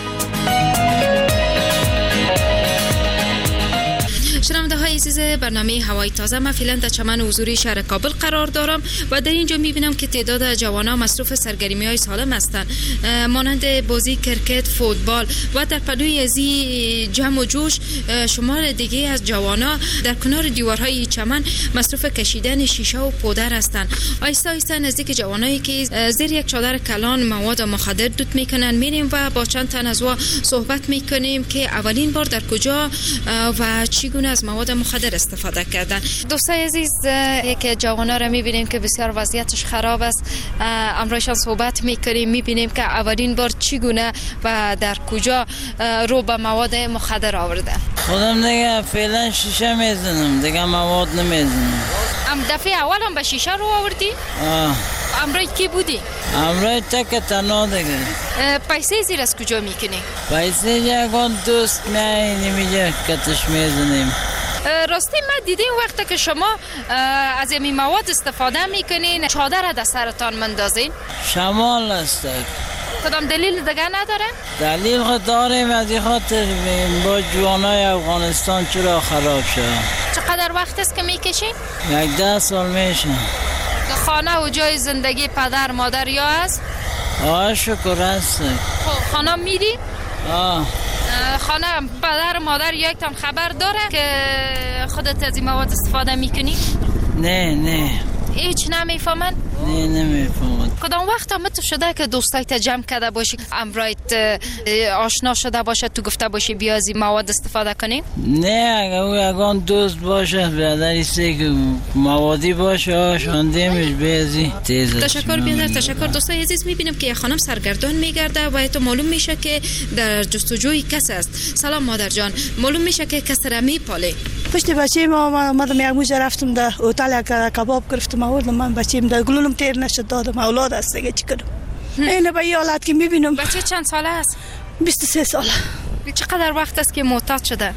شنونده های عزیز برنامه هوای تازه، من فعلا در چمن حضوری شهر کابل قرار دارم و در اینجا میبینم که تعداد جوانان مصروف سرگرمی های سالم هستند، مانند بازی کرکت، فوتبال و در پدوی ازی جمع و جوش شمار دیگه از جوانان در کنار دیوارهای چمن مصروف کشیدن شیشه و پودر هستند. آیسته آیسته نزدیک جوانایی که زیر یک چادر کلان مواد مخدر دود میکنن میریم و با چند تن از صحبت میکنیم که اولین بار در کجا و چگونه از مواد مخدر استفاده کردن. دوستای عزیز، یک جوانا را میبینیم که بسیار وضعیتش خراب است. امروزشان صحبت میکنیم، میبینیم که اولین بار چگونه و در کجا رو به مواد مخدر آورده. خودم دیگه فعلا شیشه میزنم، دیگه مواد نمیزنم. دفعه اول هم به شیشه رو آوردی؟ امروز کی بودی؟ امروز تک تنها دیگه. پیسه زیر از کجا میکنی؟ پیسه یکان دوست میایی نمیگه کتش میزنیم. راستی من دیدیم وقتی که شما از این مواد استفاده میکنین چادر در سرتان مندازین؟ شمال است. کدام دلیل دیگه نداره؟ دلیل خود داریم، از این خاطر با جوانای افغانستان چرا خراب شد. چقدر وقت است که میکشین؟ 10 سال میشه. خانه و جای زندگی پدر مادر یا است؟ شکر است. خانه میری؟ خانه پدر مادر یکتان خبر داره که خودت از این مواد استفاده میکنی؟ نه هیچ نمیفهمن؟ نه نمیفهمن. کدام وقت هم تو شده که دوستایت جمع کرده باشی، امرایت آشنا شده باشه، تو گفته باشی بیا از این مواد استفاده کنیم؟ نه، اگه او یکان دوست باشه برادری سه که موادی باشه آشاندیمش بیازی تیز. تشکر بیادر، تشکر. دوستای عزیز، میبینیم که یک خانم سرگردان میگرده و تو معلوم میشه که در جستجوی کس است. سلام مادر جان، معلوم میشه که کس را میپاله. پشت بچه ما اومدم یک موزه رفتم در هتل کباب گرفتم آوردم، من بچه‌م در گلولم تیر نشد دادم، اولاد است دیگه چی کنم. اینه به این حالت که میبینم. بچه چند ساله است؟ 23 ساله. چقدر وقت است که معتاد شده؟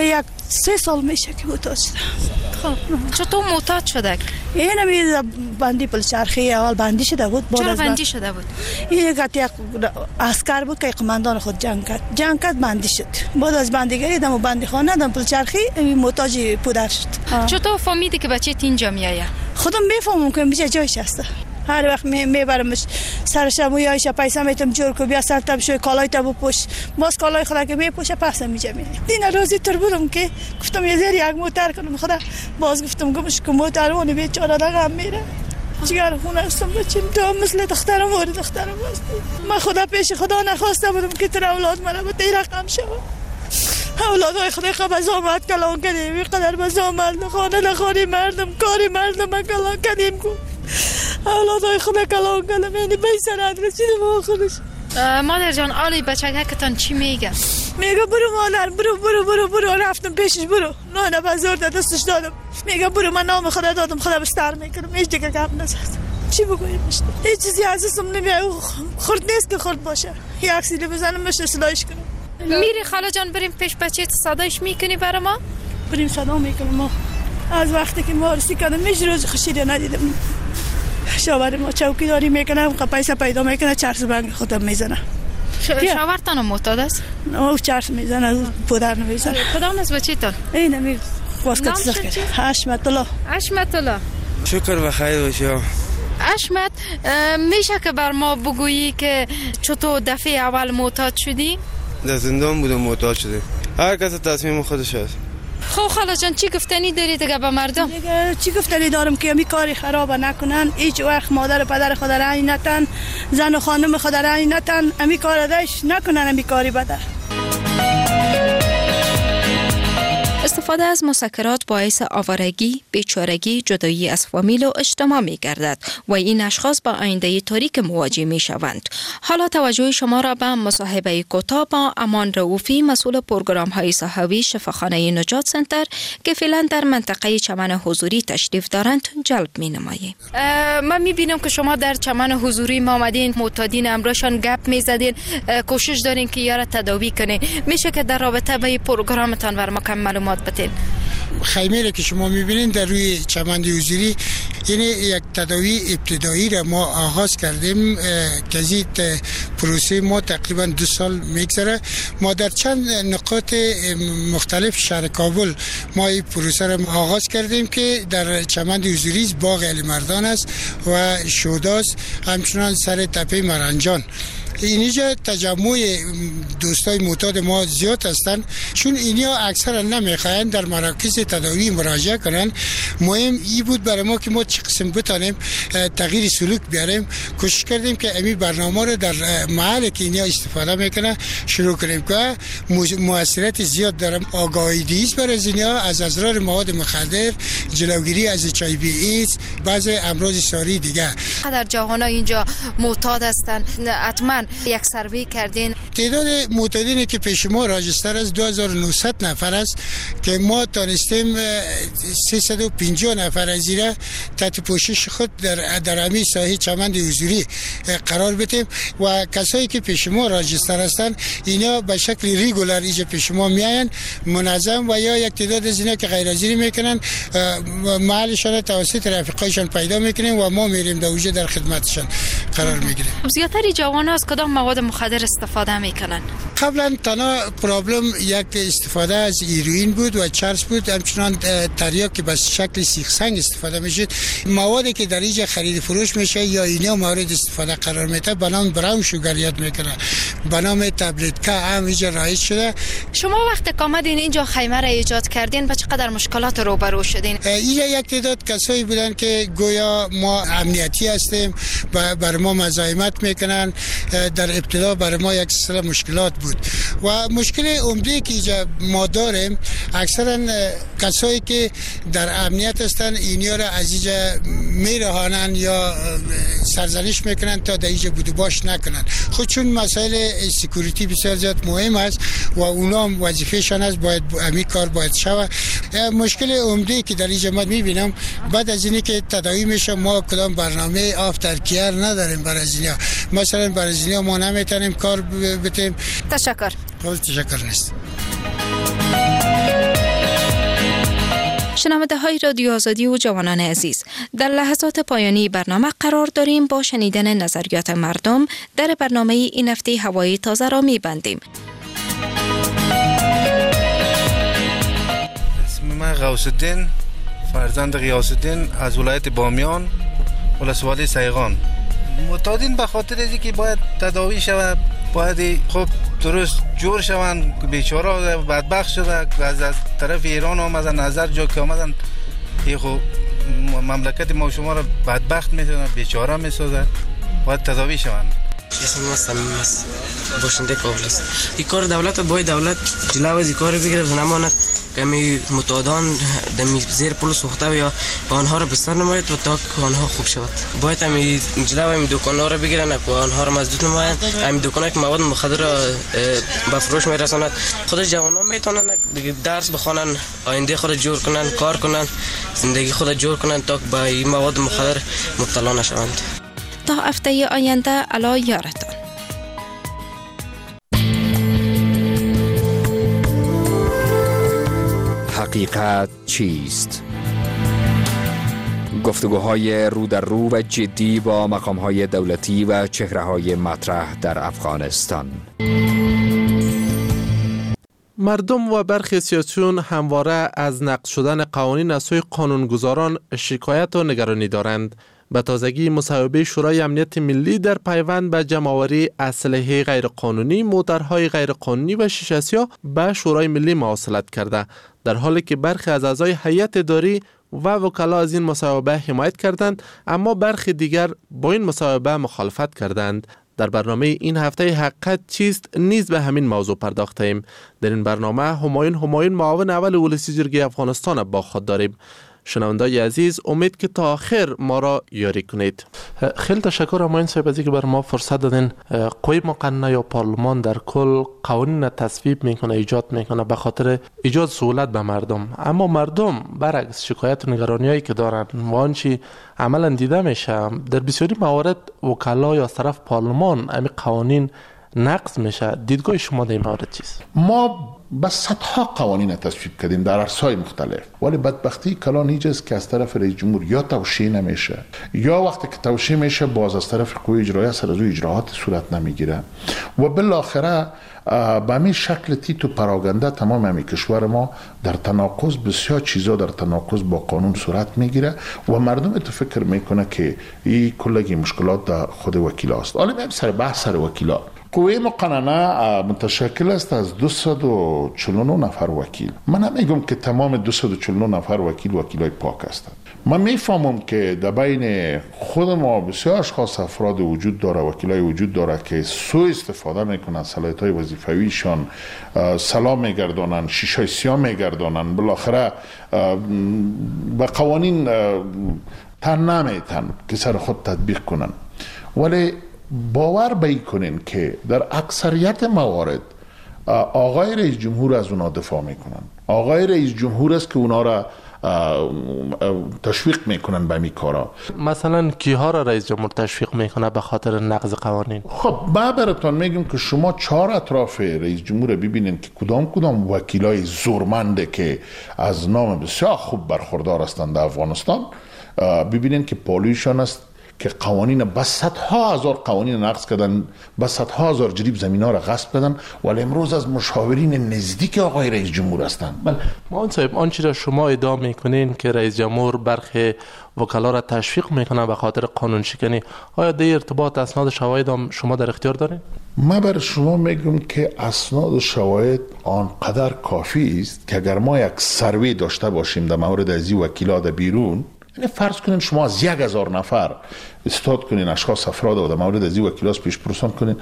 3 سال میشه که معتاد شده. خب چطور معتاد شده؟ اینه می بندی پل چرخی اول بندی شده بود. چرا بندی شده بود؟ این یک عسکر بود که قماندان خود جنگ کرد بندی شد. بعد از بندیگری دم بندی خانه دم پل چرخی محتاج پودر شد. چطور فهمیدی که بچه اینجا میایه؟ خودم میفهمم که میشه جایش هست. هر وقت میبرمش سرش مویایش پیسه میتم جور کو بیا سرتم شوی کالای تا بپوش، باز کالای خدا که میپوشه پس میجه می دین روزی تر بودم که گفتم یه زیر یک موتر کنم، خدا باز گفتم گمش که موتر اون بیچاره دغم میره جگر خونه هستم بچیم تو مثل دخترم و دخترم است. من خدا پیش خدا نخواسته بودم که تر اولاد مرا به این رقم شود. اولادای خدا قبض آمد کلان کردیم، قدر بز آمد خانه نخوری مردم کاری مردم کلان کردیم کو اولادای خدا کلان کردم، یعنی بی سرد رسیدم آخرش. مادر جان آلی بچگکتان چی میگه؟ میگه برو مادر برو رفتم پیشش برو نه بازار دستش دادم، میگه برو من نام خدا دادم خدا بستر میکنم، هیچ دیگه گپ نزد. چی بگویم هیچ چیزی عزیزم نمیاد، خرد نیست که خرد باشه، یک اکسیلی بزنم مش اصلاحش کنم. میری خاله جان بریم پیش بچه صدایش میکنی برای ما؟ بریم صدا میکنم. ما از وقتی که ما رسی کردم هیچ روز خوشی ندیدم. شاور ما چوکی داری میکنم، پیسه پیدا میکنه چرس بنگ خودم میزنه. شاورتان معتاد است؟ او چرس میزنه پودر نمیزنه. کدام از بچه تان؟ اینه می واسکت سخت. حشمت الله. حشمت الله. شکر بخیر باشه. اشمت، میشه که بر ما بگویی که چطور دفعه اول معتاد شدی؟ در زندان بودم معتاد شده. هر کس تصمیم خودش هست. خب خاله جان چی گفتنی داری دیگه به مردم؟ دیگه چی گفتنی دارم که امی کاری خراب نکنن، هیچ وقت مادر و پدر خود رای نتن، زن و خانم خود رای نتن، امی کار داشت نکنن، امی کاری بده. استفاده از مسکرات باعث آوارگی، بیچارگی، جدایی از فامیل و اجتماع می گردد و این اشخاص با آینده تاریک مواجه می شوند. حالا توجه شما را به مصاحبه کوتاه با امان رؤوفی، مسئول پروگرام های صحوی شفاخانه نجات سنتر که فعلا در منطقه چمن حضوری تشریف دارند جلب می نماییم. من می بینم که شما در چمن حضوری آمدین، معتادین امرشان گپ می زدین، کوشش دارین که یارا تداوی کنین. میشه که در رابطه با پروگرامتان بر ما کم معلومات بدین؟ خیمه را که شما میبینید در روی چمن حضوری، یعنی یک تداوی ابتدایی را ما آغاز کردیم که از پروسه ما تقریبا 2 سال میگذره. ما در چند نقاط مختلف شهر کابل ما این پروسه را آغاز کردیم که در چمن حضوری باغ علی مردان است و شوداست، همچنان سر تپه مرنجان. اینجا تجمع دوستای معتاد ما زیاد هستند، چون اینیا اکثرا نمیخواین در مراکز تداوی مراجعه کنن. مهم ای بود برای ما که ما چه قسم بتانیم تغییر سلوک بیاریم. کوشش کردیم که امی برنامه رو در محل که اینیا استفاده میکنه شروع کنیم که موثریت زیاد دارم. آگاهی دیز برای اینیا از اضرار مواد مخدر، جلوگیری از HIV ایدز، بعض امراض ساری دیگه. در جهان اینجا معتاد هستن، حتما یک سروی کردین؟ تعداد معتادینی که پیش ما راجستر از 2900 نفر است که ما تانستیم 350 نفر از ایره تحت پوشش خود در همین ساحه چمن حضوری قرار بدیم و کسایی که پیش ما راجستر هستن اینا به شکل ریگولر اینجا پیش ما میاین منظم، و یا یک تعداد از اینا که غیر حاضری میکنن محلشان توسط رفیقایشان پیدا میکنیم و ما میریم در اوجه در خدمتشان قرار میگیریم. زیادتر جوانان از کدام مواد مخدر استفاده میکنن؟ قبلا تنها پرابلم یک استفاده از هیروئین بود و چرس بود، همچنان تریاک که به شکل سیخ سنگ استفاده میشه. موادی که در اینجا خرید فروش میشه یا اینا مورد استفاده قرار میده به نام براون شوگر یاد میکنه، به نام تبلت که هم اینجا رایج شده. شما وقتی که آمدین اینجا خیمه را ایجاد کردین با چقدر مشکلات روبرو شدین؟ اینجا یک تعداد کسایی بودن که گویا ما امنیتی هستیم و بر ما مزاحمت میکنن. در ابتدا برای ما یک سلسله مشکلات بود و مشکل عمده که اینجا ما داریم اکثرا کسایی که در امنیت هستن اینیا را از اینجا میرهانن یا سرزنش میکنن تا در اینجا بود و باش نکنن. خود چون مسائل سکیوریتی بسیار زیاد مهم است و اونا هم وظیفه‌شان است، باید همین کار باید شود. مشکل عمده که در اینجا ما میبینم بعد از اینی که تداوی میشه ما کدام برنامه آفتر کیر نداریم برای اینیا. مثلا برای اینیا ما نمیتونیم کار بتیم. تشکر. تشکر نیست. شنونده های رادیو آزادی و جوانان عزیز، در لحظات پایانی برنامه قرار داریم با شنیدن نظریات مردم در برنامه این هفته هوای تازه را می‌بندیم. اسم من غوث الدین، فرزند غیاث الدین از ولایت بامیان، ولسوالی سیغان. معتادین به خاطر اینکه باید تداوی شود، باید خب درست جور شوند. بیچاره بدبخت شده از طرف ایران آمدن، نظر جا که آمدن خب مملکت ما شما را بدبخت می‌سازن، بیچاره می‌سازن، باید تداوی شوند. اسم ما صمیم است، باشنده کابل است. این کار دولت باید دولت جلو از این کار بگیره و نماند که می معتادان دمی زیر پل سوخته یا آنها را بستر نماید و تا که آنها خوب شود. باید همی جلو همی دکان‌ها را بگیرن و آنها را مزدود نمایند. همی دکان‌ها که مواد مخدر را به فروش میرساند. خود جوانان میتونن درس بخوانن، آینده خود جور کنن، کار کنن، زندگی خود جور کنن تا به این مواد مخدر مبتلا نشوند. تا هفته آینده علی یارتان. حقیقت چیست؟ گفتگوهای رو در رو و جدی با مقام‌های دولتی و چهره‌های مطرح در افغانستان. مردم و برخی سیاسیون همواره از نقض شدن قوانین از سوی قانونگذاران شکایت و نگرانی دارند. به تازگی مصوبه شورای امنیت ملی در پیوند به جمع‌آوری اسلحه غیرقانونی، موترهای غیرقانونی و شیش اسیا به شورای ملی مواصلت کرده، در حالی که برخی از اعضای هیئت اداری و وکلا از این مصوبه حمایت کردند، اما برخی دیگر با این مصوبه مخالفت کردند. در برنامه این هفته حقیقت چیست نیز به همین موضوع پرداخته ایم. در این برنامه همایون معاون اول ولسی جرگه افغانستان با خود داریم. شنوندای عزیز، امید که تا آخر ما را یاری کنید. خیلی تشکر همایون صاحب از اینکه بر ما فرصت دادین. قوه مقننه یا پارلمان در کل قوانین تصویب میکنه، ایجاد میکنه به خاطر ایجاد سهولت به مردم، اما مردم برعکس شکایت و نگرانیایی که دارن و آنچه عملا دیده میشه در بسیاری موارد وکلا یا از طرف پارلمان همین قوانین نقض میشه. دیدگاه شما در این مورد چیست؟ ما بس صدها قوانین تصویب کردیم در عرصه‌های مختلف، ولی بدبختی کلان اینجاست که از طرف رئیس جمهور یا توشیح نمیشه، یا وقتی که توشیح میشه باز از طرف قوه اجراییه سر از اجراعات صورت نمیگیره و بالاخره به همین شکل تیت و پراگنده تمام همین کشور ما در تناقض، بسیار چیزا در تناقض با قانون صورت میگیره و مردم ات فکر میکنه که این کلگی مشکلات در خود وکیلا است. حالا میام سر بحث سر وکیلا. قوه مقننه متشکل است از 249 نفر وکیل. من نمیگم که تمام 249 نفر وکیلای پاک هستند. من میفهمم که در بین خود ما بسیار اشخاص افراد وجود داره، وکیلای وجود داره که سوء استفاده میکنن، صلاحیت‌های وظیفویشان سلام میگردانن، شیشای سیاه میگردانن، بالاخره به قوانین تن نمیتن که سر خود تطبیق کنن. ولی باور کنین که در اکثریت موارد آقای رئیس جمهور از اونا دفاع میکنن. آقای رئیس جمهور است که اونا را تشویق میکنن به می کارا. مثلا کیها را رئیس جمهور تشویق میکنه به خاطر نقض قوانین؟ خب ما براتون میگم که شما 4 اطراف رئیس جمهور ببینین که کدام وکیلای زورمنده که از نام بسیار خوب برخوردار هستند در افغانستان، ببینین که پالیشان است که قوانین بس صدها هزار قوانین نقض کردن، بس صدها هزار جریب زمینا را غصب کردن، ولی امروز از مشاورین نزدیک آقای رئیس جمهور هستند. بله معاون صاحب، آنچه را شما ادعا میکنین که رئیس جمهور برخی وکلا را تشویق میکنه به خاطر قانون شکنی، آیا در ارتباط اسناد شواهد هم شما در اختیار دارین؟ من بر شما میگم که اسناد و شواهد آنقدر کافی است که اگر ما یک سروی داشته باشیم در مورد از این وکیلا در بیرون، یعنی فرض کنین شما از 1000 نفر استاد کنین اشخاص افراد و در مورد از این وکیلاس پیش پرسان کنین،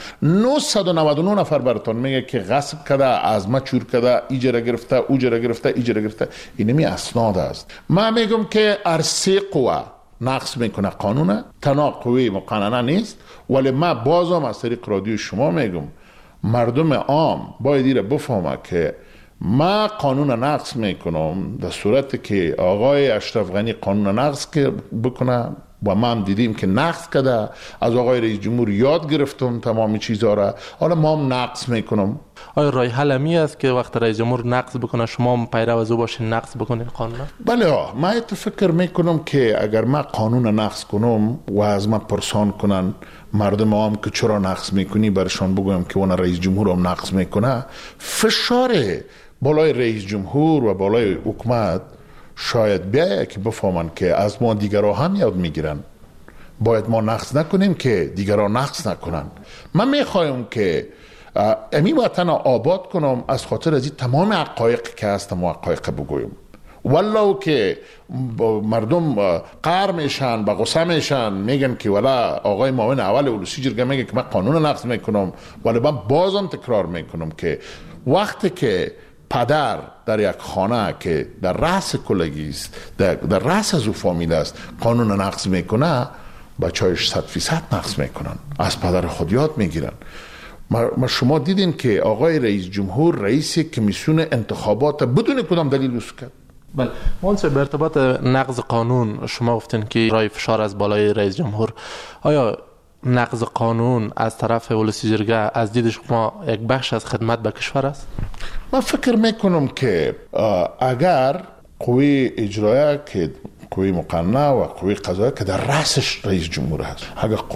999 نفر براتون میگه که غصب کرده، از ما چور کرده، اجاره گرفته، اوجره گرفته. اینمی اسناد است. من میگم که ارسه قوه نقض میکنه قانونه، تنها قوه مقننه نیست، ولی من بازم از طریق رادیو شما میگم مردم عام باید ایره بفهمه که ما قانون نقض میکنم در صورتی که آقای اشرف غنی قانون نقض بکنه و ما هم دیدیم که نقض کرده، از آقای رئیس جمهور یاد گرفتم تمامی چیزها را، حالا ما هم نقض میکنم. آیا رای حل همی است که وقت رئیس جمهور نقض بکنه شما هم پیرو از او باشین نقض بکنین قانون؟ بله من فکر میکنم که اگر ما قانون نقض کنم و از من پرسان کنن مردم عام که چرا نقض میکنی، برشان بگویم که اون رئیس جمهور هم نقض میکنه، فشار بالای رئیس جمهور و بالای حکومت شاید بیایه که بفهمن که از ما دیگرها هم یاد میگیرن، باید ما نقض نکنیم که دیگرها نقض نکنن. من میخوایم که امی وطن آباد کنم از خاطر از این تمام حقایق که هستم و حقایق بگویم، ولو که مردم قهر میشن، به غصه میشن، میگن که ولا آقای معاون اول ولسی جرگه میگه که من قانون نقض میکنم، ولی من بازم تکرار میکنم که وقتی که پدر در یک خانه که در رأس کلگی است، در رأس از او فامیل است، قانون نقض میکنه، بچه‌هاش 100% نقض میکنن، از پدر خود یاد میگیرن. ما شما دیدین که آقای رئیس جمهور رئیس کمیسیون انتخابات بدون کدام دلیل رسو کرد. بله منصف به ارتباط نقض قانون شما گفتین که رای فشار از بالای رئیس جمهور، آیا نقض قانون از طرف ولسی جرگه از دید شما یک بخش از خدمت به کشور است؟ من فکر میکنم که اگر قوه اجرایه که قوه مقننه و قوه قضاییه که در رأسش رئیس جمهور هست،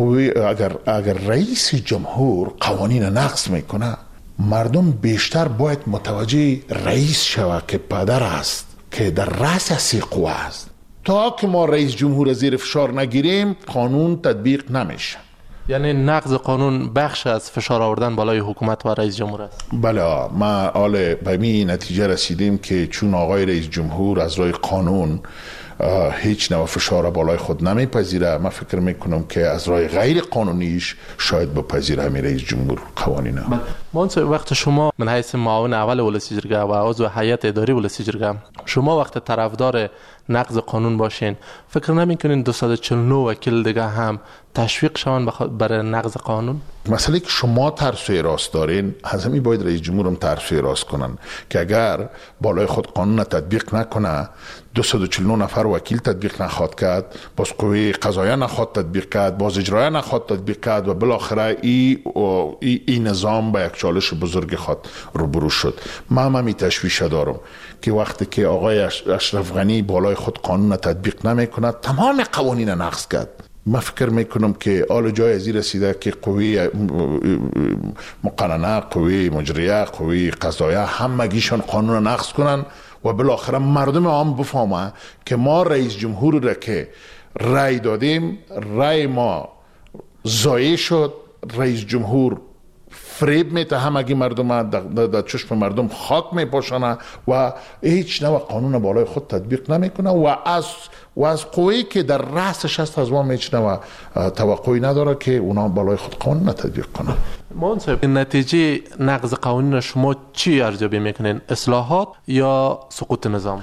اگر رئیس جمهور قوانین نقض میکنه، مردم بیشتر باید متوجه رئیس شود که پدر است که در رأس سی قوه است. تا که ما رئیس جمهور زیر فشار نگیریم قانون تطبیق نمیشه. یعنی نقض قانون بخش از فشار آوردن بالای حکومت و رئیس جمهور است. بله، ما حال به این نتیجه رسیدیم که چون آقای رئیس جمهور از روی قانون هیچ نوع فشار بالای خود نمیپذیره، من فکر میکنم که از راه غیر قانونیش شاید بپذیره همین رئیس جمهور قوانین. منصف وقت شما من حیث معاون اول ولسی جرگه و عضو هیئت اداری ولسی جرگه، شما وقت طرفدار نقض قانون باشین، فکر نمیکنین 249 وکیل دیگه هم تشویق شون برای نقض قانون؟ مسئله که شما ترس و راست دارین، از همین باید رئیس جمهور هم ترس و راست کنن که اگر بالای خود قانون تطبیق نکنه، 249 نفر وکیل تطبیق نخواد کرد، باز قوه قضاییه نخواد تطبیق کرد، باز اجرایه نخواد تطبیق کرد و بالاخره این نظام به یک چالش بزرگ خود روبرو شد. من هم تشویش دارم که وقتی که آقای اشرف غنی بالای خود قانون تطبیق نمیکنه، تمام قوانین نقض کرد. من فکر میکنم که آل جای ازی رسیده که قوه مقننه، قوه مجریه، قوه قضاییه همگیشان قانون نقض کنن و بالاخره مردم عام بفهمه که ما رئیس جمهور را که رای دادیم، رای ما ضایع شد، رئیس جمهور فریب میته همگی مردم در چشم مردم خاک میپاشانه و هیچ نوع قانون بالای خود تطبیق نمیکنه و از قوی که در رأسش هست از ما هیچ نوع توقعی نداره که اونا بالای خود قانون تطبیق کنن. منصف نتیجه نقض قوانین شما چی ارزیابی میکنین؟ اصلاحات یا سقوط نظام؟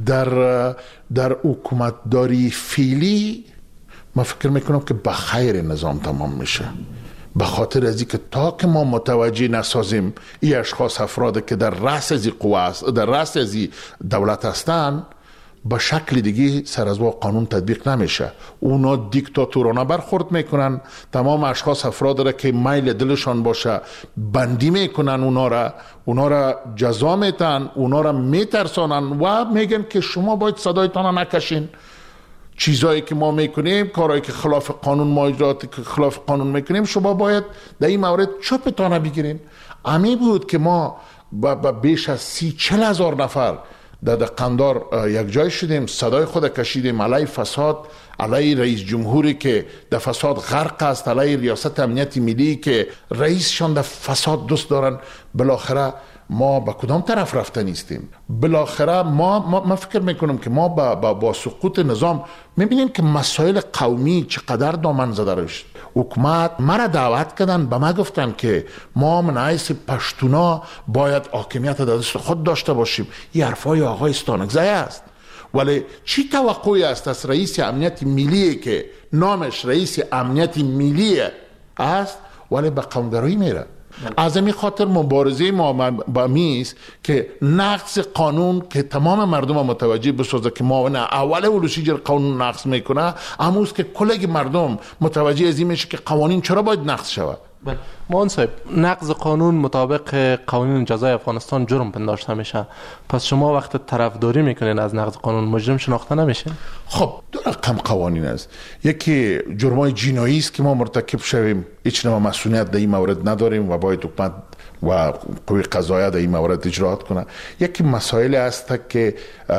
در حکومت داری فعلی من فکر میکنم که به خیر نظام تمام میشه، به خاطر از اینکه تا که ما متوجه نسازیم این اشخاص افراد که در رأس از قوه است، در رأس از دولت هستند، به شکل دیگه سر از قانون تطبیق نمیشه. اونا دیکتاتورانه برخورد میکنن، تمام اشخاص افراد را که میل دلشان باشه بندی میکنن، اونا را جزا میتن، اونا را میترسانن و میگن که شما باید صدایتان نکشین. چیزایی که ما میکنیم، کارهایی که خلاف قانون، ما اجراتی که خلاف قانون میکنیم، شما باید در این مورد چوبتان بگیرین. امی بود که ما با بیش از 30-40 هزار نفر در قندار یک جای شدیم، صدای خود کشیدیم علیه فساد، علیه رئیس جمهوری که در فساد غرق است، علیه ریاست امنیت ملی که رئیسشان در فساد دوست دارن. بالاخره ما با کدام طرف رفته نیستیم. بالاخره ما فکر میکنم که ما با سقوط نظام میبینیم که مسائل قومی چقدر دامن زده رشد. حکومت مرا دعوت کردن، به ما گفتن که ما من حیث پشتونا باید حاکمیت در دست خود داشته باشیم. این حرفای آقای استانکزی است. ولی چی توقعی است از رئیس امنیت ملی که نامش رئیس امنیت ملی است ولی به قومگرایی میره؟ از این خاطر مبارزه ما با میست که نقض قانون که تمام مردم متوجه بسازه که معاون اول ولسی جرگه قانون نقض میکنه، امروز که کل مردم متوجه از این میشه که قوانین چرا باید نقض شود. منصف نقض قانون مطابق قوانین جزای افغانستان جرم پنداشته میشه، پس شما وقت طرفداری میکنین از نقض قانون مجرم شناخته نمیشه؟ خب دو رقم قوانین است. یکی جرمای جنایی است که ما مرتکب شویم، هیچ نوع مسئولیت در این مورد نداریم و باید حکومت و قوه قضاییه در این مورد اجرات کنه. یکی مسائل است که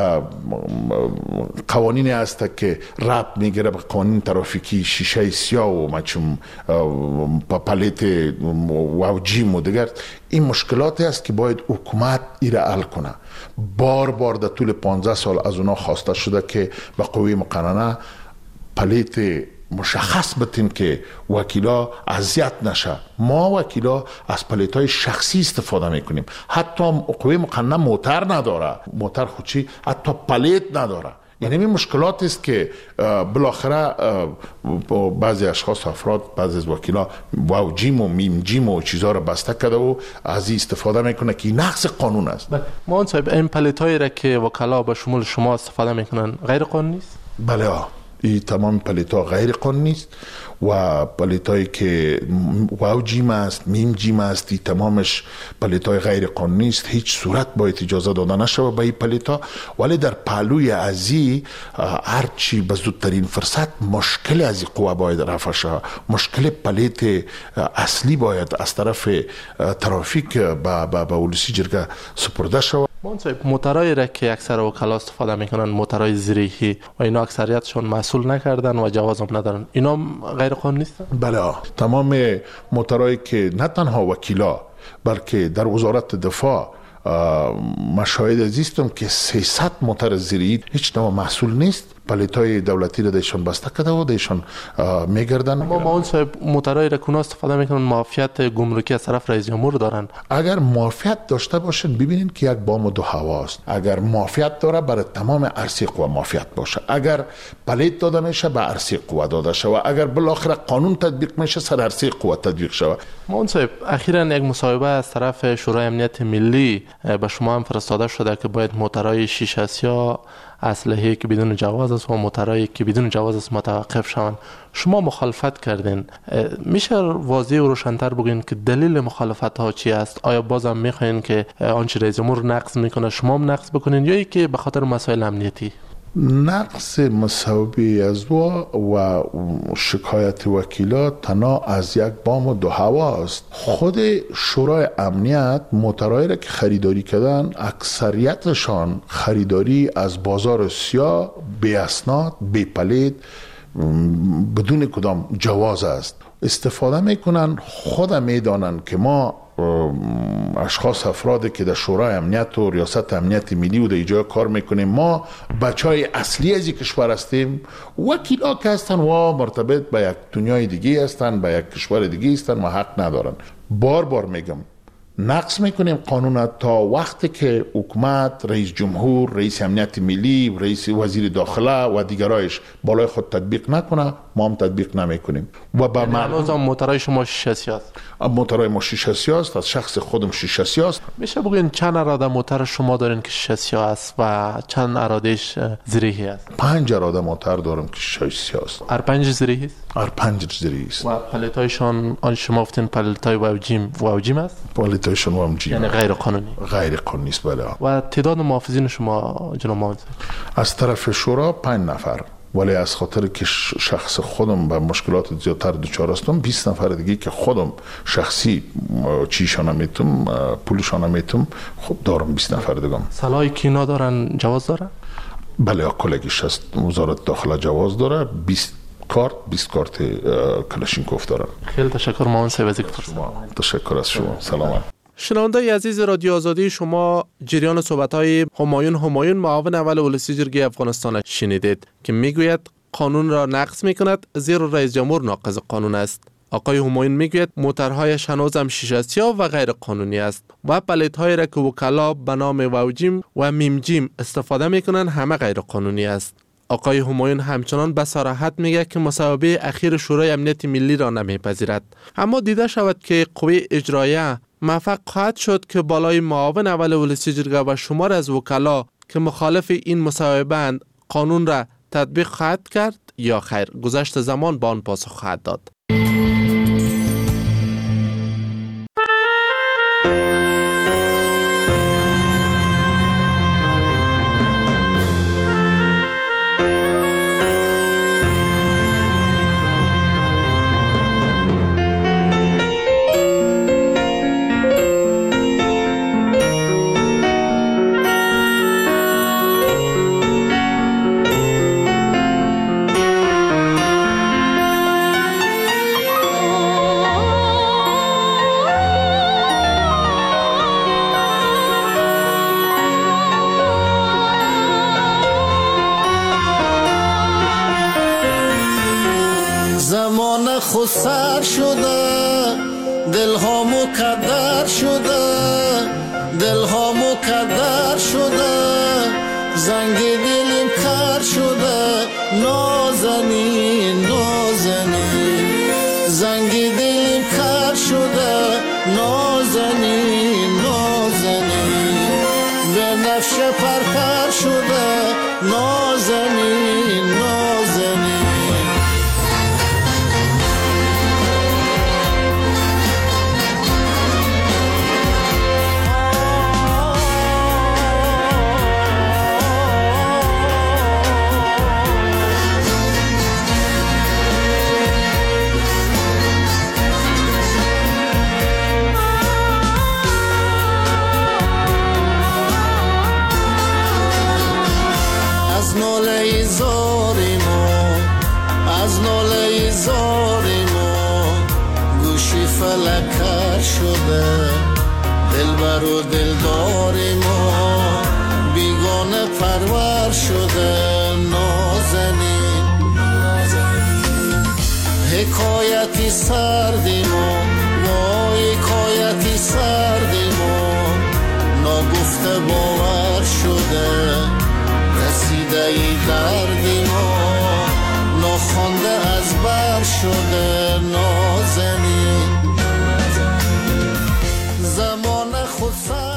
قوانین است که ربط میگیره به قوانین ترافیکی، شیشه سیاه و مچم پالیت و جیم و دیگر. این مشکلات است که باید حکومت ایره حل کنه. بار در طول 15 سال از اونا خواسته شده که به قوه مقننه پلیت مشخص بتیم که وکیلا اذیت نشه. ما وکیلا از پلیت‌های شخصی استفاده میکنیم. حتی قوه مقننه موتر نداره، موتر خودی حتی پلیت نداره. یعنی این مشکلات است که بالاخره بعضی اشخاص افراد، بعضی از وکیلا واو جیم و میم جیم و چیزها را بسته کرده و از این استفاده میکنه که نقض قانون است. ما صاحب این پلیت‌هایی را که وکلا به شمول شما استفاده میکنن غیر قانونی است؟ بله این تمام پلیت‌ها غیر قانونی است و پلیت‌هایی که واو جیم است، میم جیم است، این تمامش پلیت‌های غیر قانونی است. هیچ صورت باید اجازه داده نشه به این پلیت‌ها. ولی در پهلوی ازی هرچی به زودترین فرصت مشکل از این قوه باید رفع شه. مشکل پلیت اصلی باید از طرف ترافیک به ولسی جرگه سپرده شود. موترایی را که اکثر وکلا استفاده میکنن موترای زریحی و اینا اکثریتشون مسئول نکردن و جواز هم ندارن، اینا غیر قانونی نیستن؟ بله، تمام موترایی که نه تنها وکیلا بلکه در وزارت دفاع مشاهد عزیزتم که 300 موتر زیری هیچ نوع محصول نیست، پلیتای دولتی را دیشان بسته کرده و دیشان میگردن. اما اون صاحب موترای را کنا استفاده میکنن معافیت گمرکی از طرف رئیس جمهور دارن. اگر معافیت داشته باشن ببینین که یک بام و دو هواست. اگر معافیت داره برای تمام ارسی قوا معافیت باشه، اگر پلیت داده میشه به ارسی قوا داده شود، اگر بالاخره قانون تطبیق میشه سر ارسی قوا تطبیق شود. اون صاحب اخیراً یک مصاحبه از طرف شورای امنیت ملی به شما هم فرستاده شده که باید موترهای شیشه سیاه، اسلحه‌ای که بدون جواز است و موترهایی که بدون جواز است متوقف شوند. شما مخالفت کردین، میشه واضح و روشن‌تر بگین که دلیل مخالفت ها چی است؟ آیا بازم میخواین که آنچه رئیس جمهور نقض میکنه شما هم نقض بکنین یا اینکه به خاطر مسائل امنیتی؟ نقص مصوبی از و شکایت وکیلا تنها از یک بام و دو هوا است. خود شورای امنیت موترهایی را که خریداری کردن اکثریتشان خریداری از بازار سیاه، بی اسناد، بی پلید، بدون کدام جواز است. استفاده میکنن، خود میدانن که ما اشخاص افرادی که در شورای امنیت و ریاست امنیت ملی و در ایجای کار میکنیم، ما بچهای اصلی از این کشور هستیم، وکیلا که هستن و مرتبط به یک دنیای دیگه هستن، به یک کشور دیگه هستن و حق ندارن. بار بار میگم نقض میکنیم قانون تا وقتی که حکومت، رئیس جمهور، رئیس امنیت ملی، رئیس وزیر داخله و دیگرایش بالای خود تطبیق نکنه، ما هم تطبیق نمیکنیم. و به معنی موترهای شما شیشه سیاه است؟ موترهای ما شیشه سیاه است، از شخص خودم شیشه سیاه است. میشه بگین چند اراده موتر شما دارین که شیشه سیاه است و چند ارادهش زریحی است؟ 5 اراده موتر دارم که شیشه سیاه است. هر 5 زریحی است؟ هر 5 زریحی است. و پلیتایشان آن شما گفتین پلیتای واوجیم است؟ پلیتایشان واوجیم یعنی غیر قانونی؟ غیر قانونی است، بله. و تعداد محافظین شما جناب معاون؟ از طرف شورا 5 نفر، ولی از خاطر که شخص خودم به مشکلات زیادتر دچار هستم 20 نفر دیگه که خودم شخصی چیشان میتونم پولشان میتونم خب دارم 20 نفر دیگه. سلاحی که اینا دارن جواز داره؟ بله، کلگیش هست، وزارت داخله جواز داره. 20 کارت کلاشینکوف دارن. خیلی تشکر معاون صاحب از اینکه تشکر از شما. سلامت. شنونده عزیز رادیو آزادی، شما جریان صحبت‌های همایون معاون اول ولسی جرگه افغانستان شنیدید که میگوید قانون را نقض میکند زیرا رئیس جمهور ناقض قانون است. آقای همایون میگوید موترهایش هنوز هم شیشه سیاه و غیر قانونی است و پلیت‌هایی را که وکلا به نام واوجیم و میمجیم استفاده میکنند همه غیر قانونی است. آقای همایون همچنان به صراحت میگه که مصوبه اخیر شورای امنیت ملی را نمیپذیرد، اما دیده شود که قوه اجراییه موفق خواهد شد که بالای معاون اول ولسی جرگه و شمار از وکلا که مخالف این مصوبه اند قانون را تطبیق خواهد کرد یا خیر. گذشت زمان با آن پاسخ خواهد داد. سر شده دلها مکدر شده، دلها مکدر شده، زنگ دلم کر شده، نازنین نازنین، زنگ دلم کر شده، نازنین نازنین، به نفش پرپر شده، نازنین نازنین. انتظاری ما گوشی فلکر شده دلبر و دلداری ما بیگانه پرور شده نازنین حکایتی سردی ما وای حکایتی سردی ما ناگفته باور شده رسیده ای دردی ما ناخوانده از بر شده نازنین زمان خود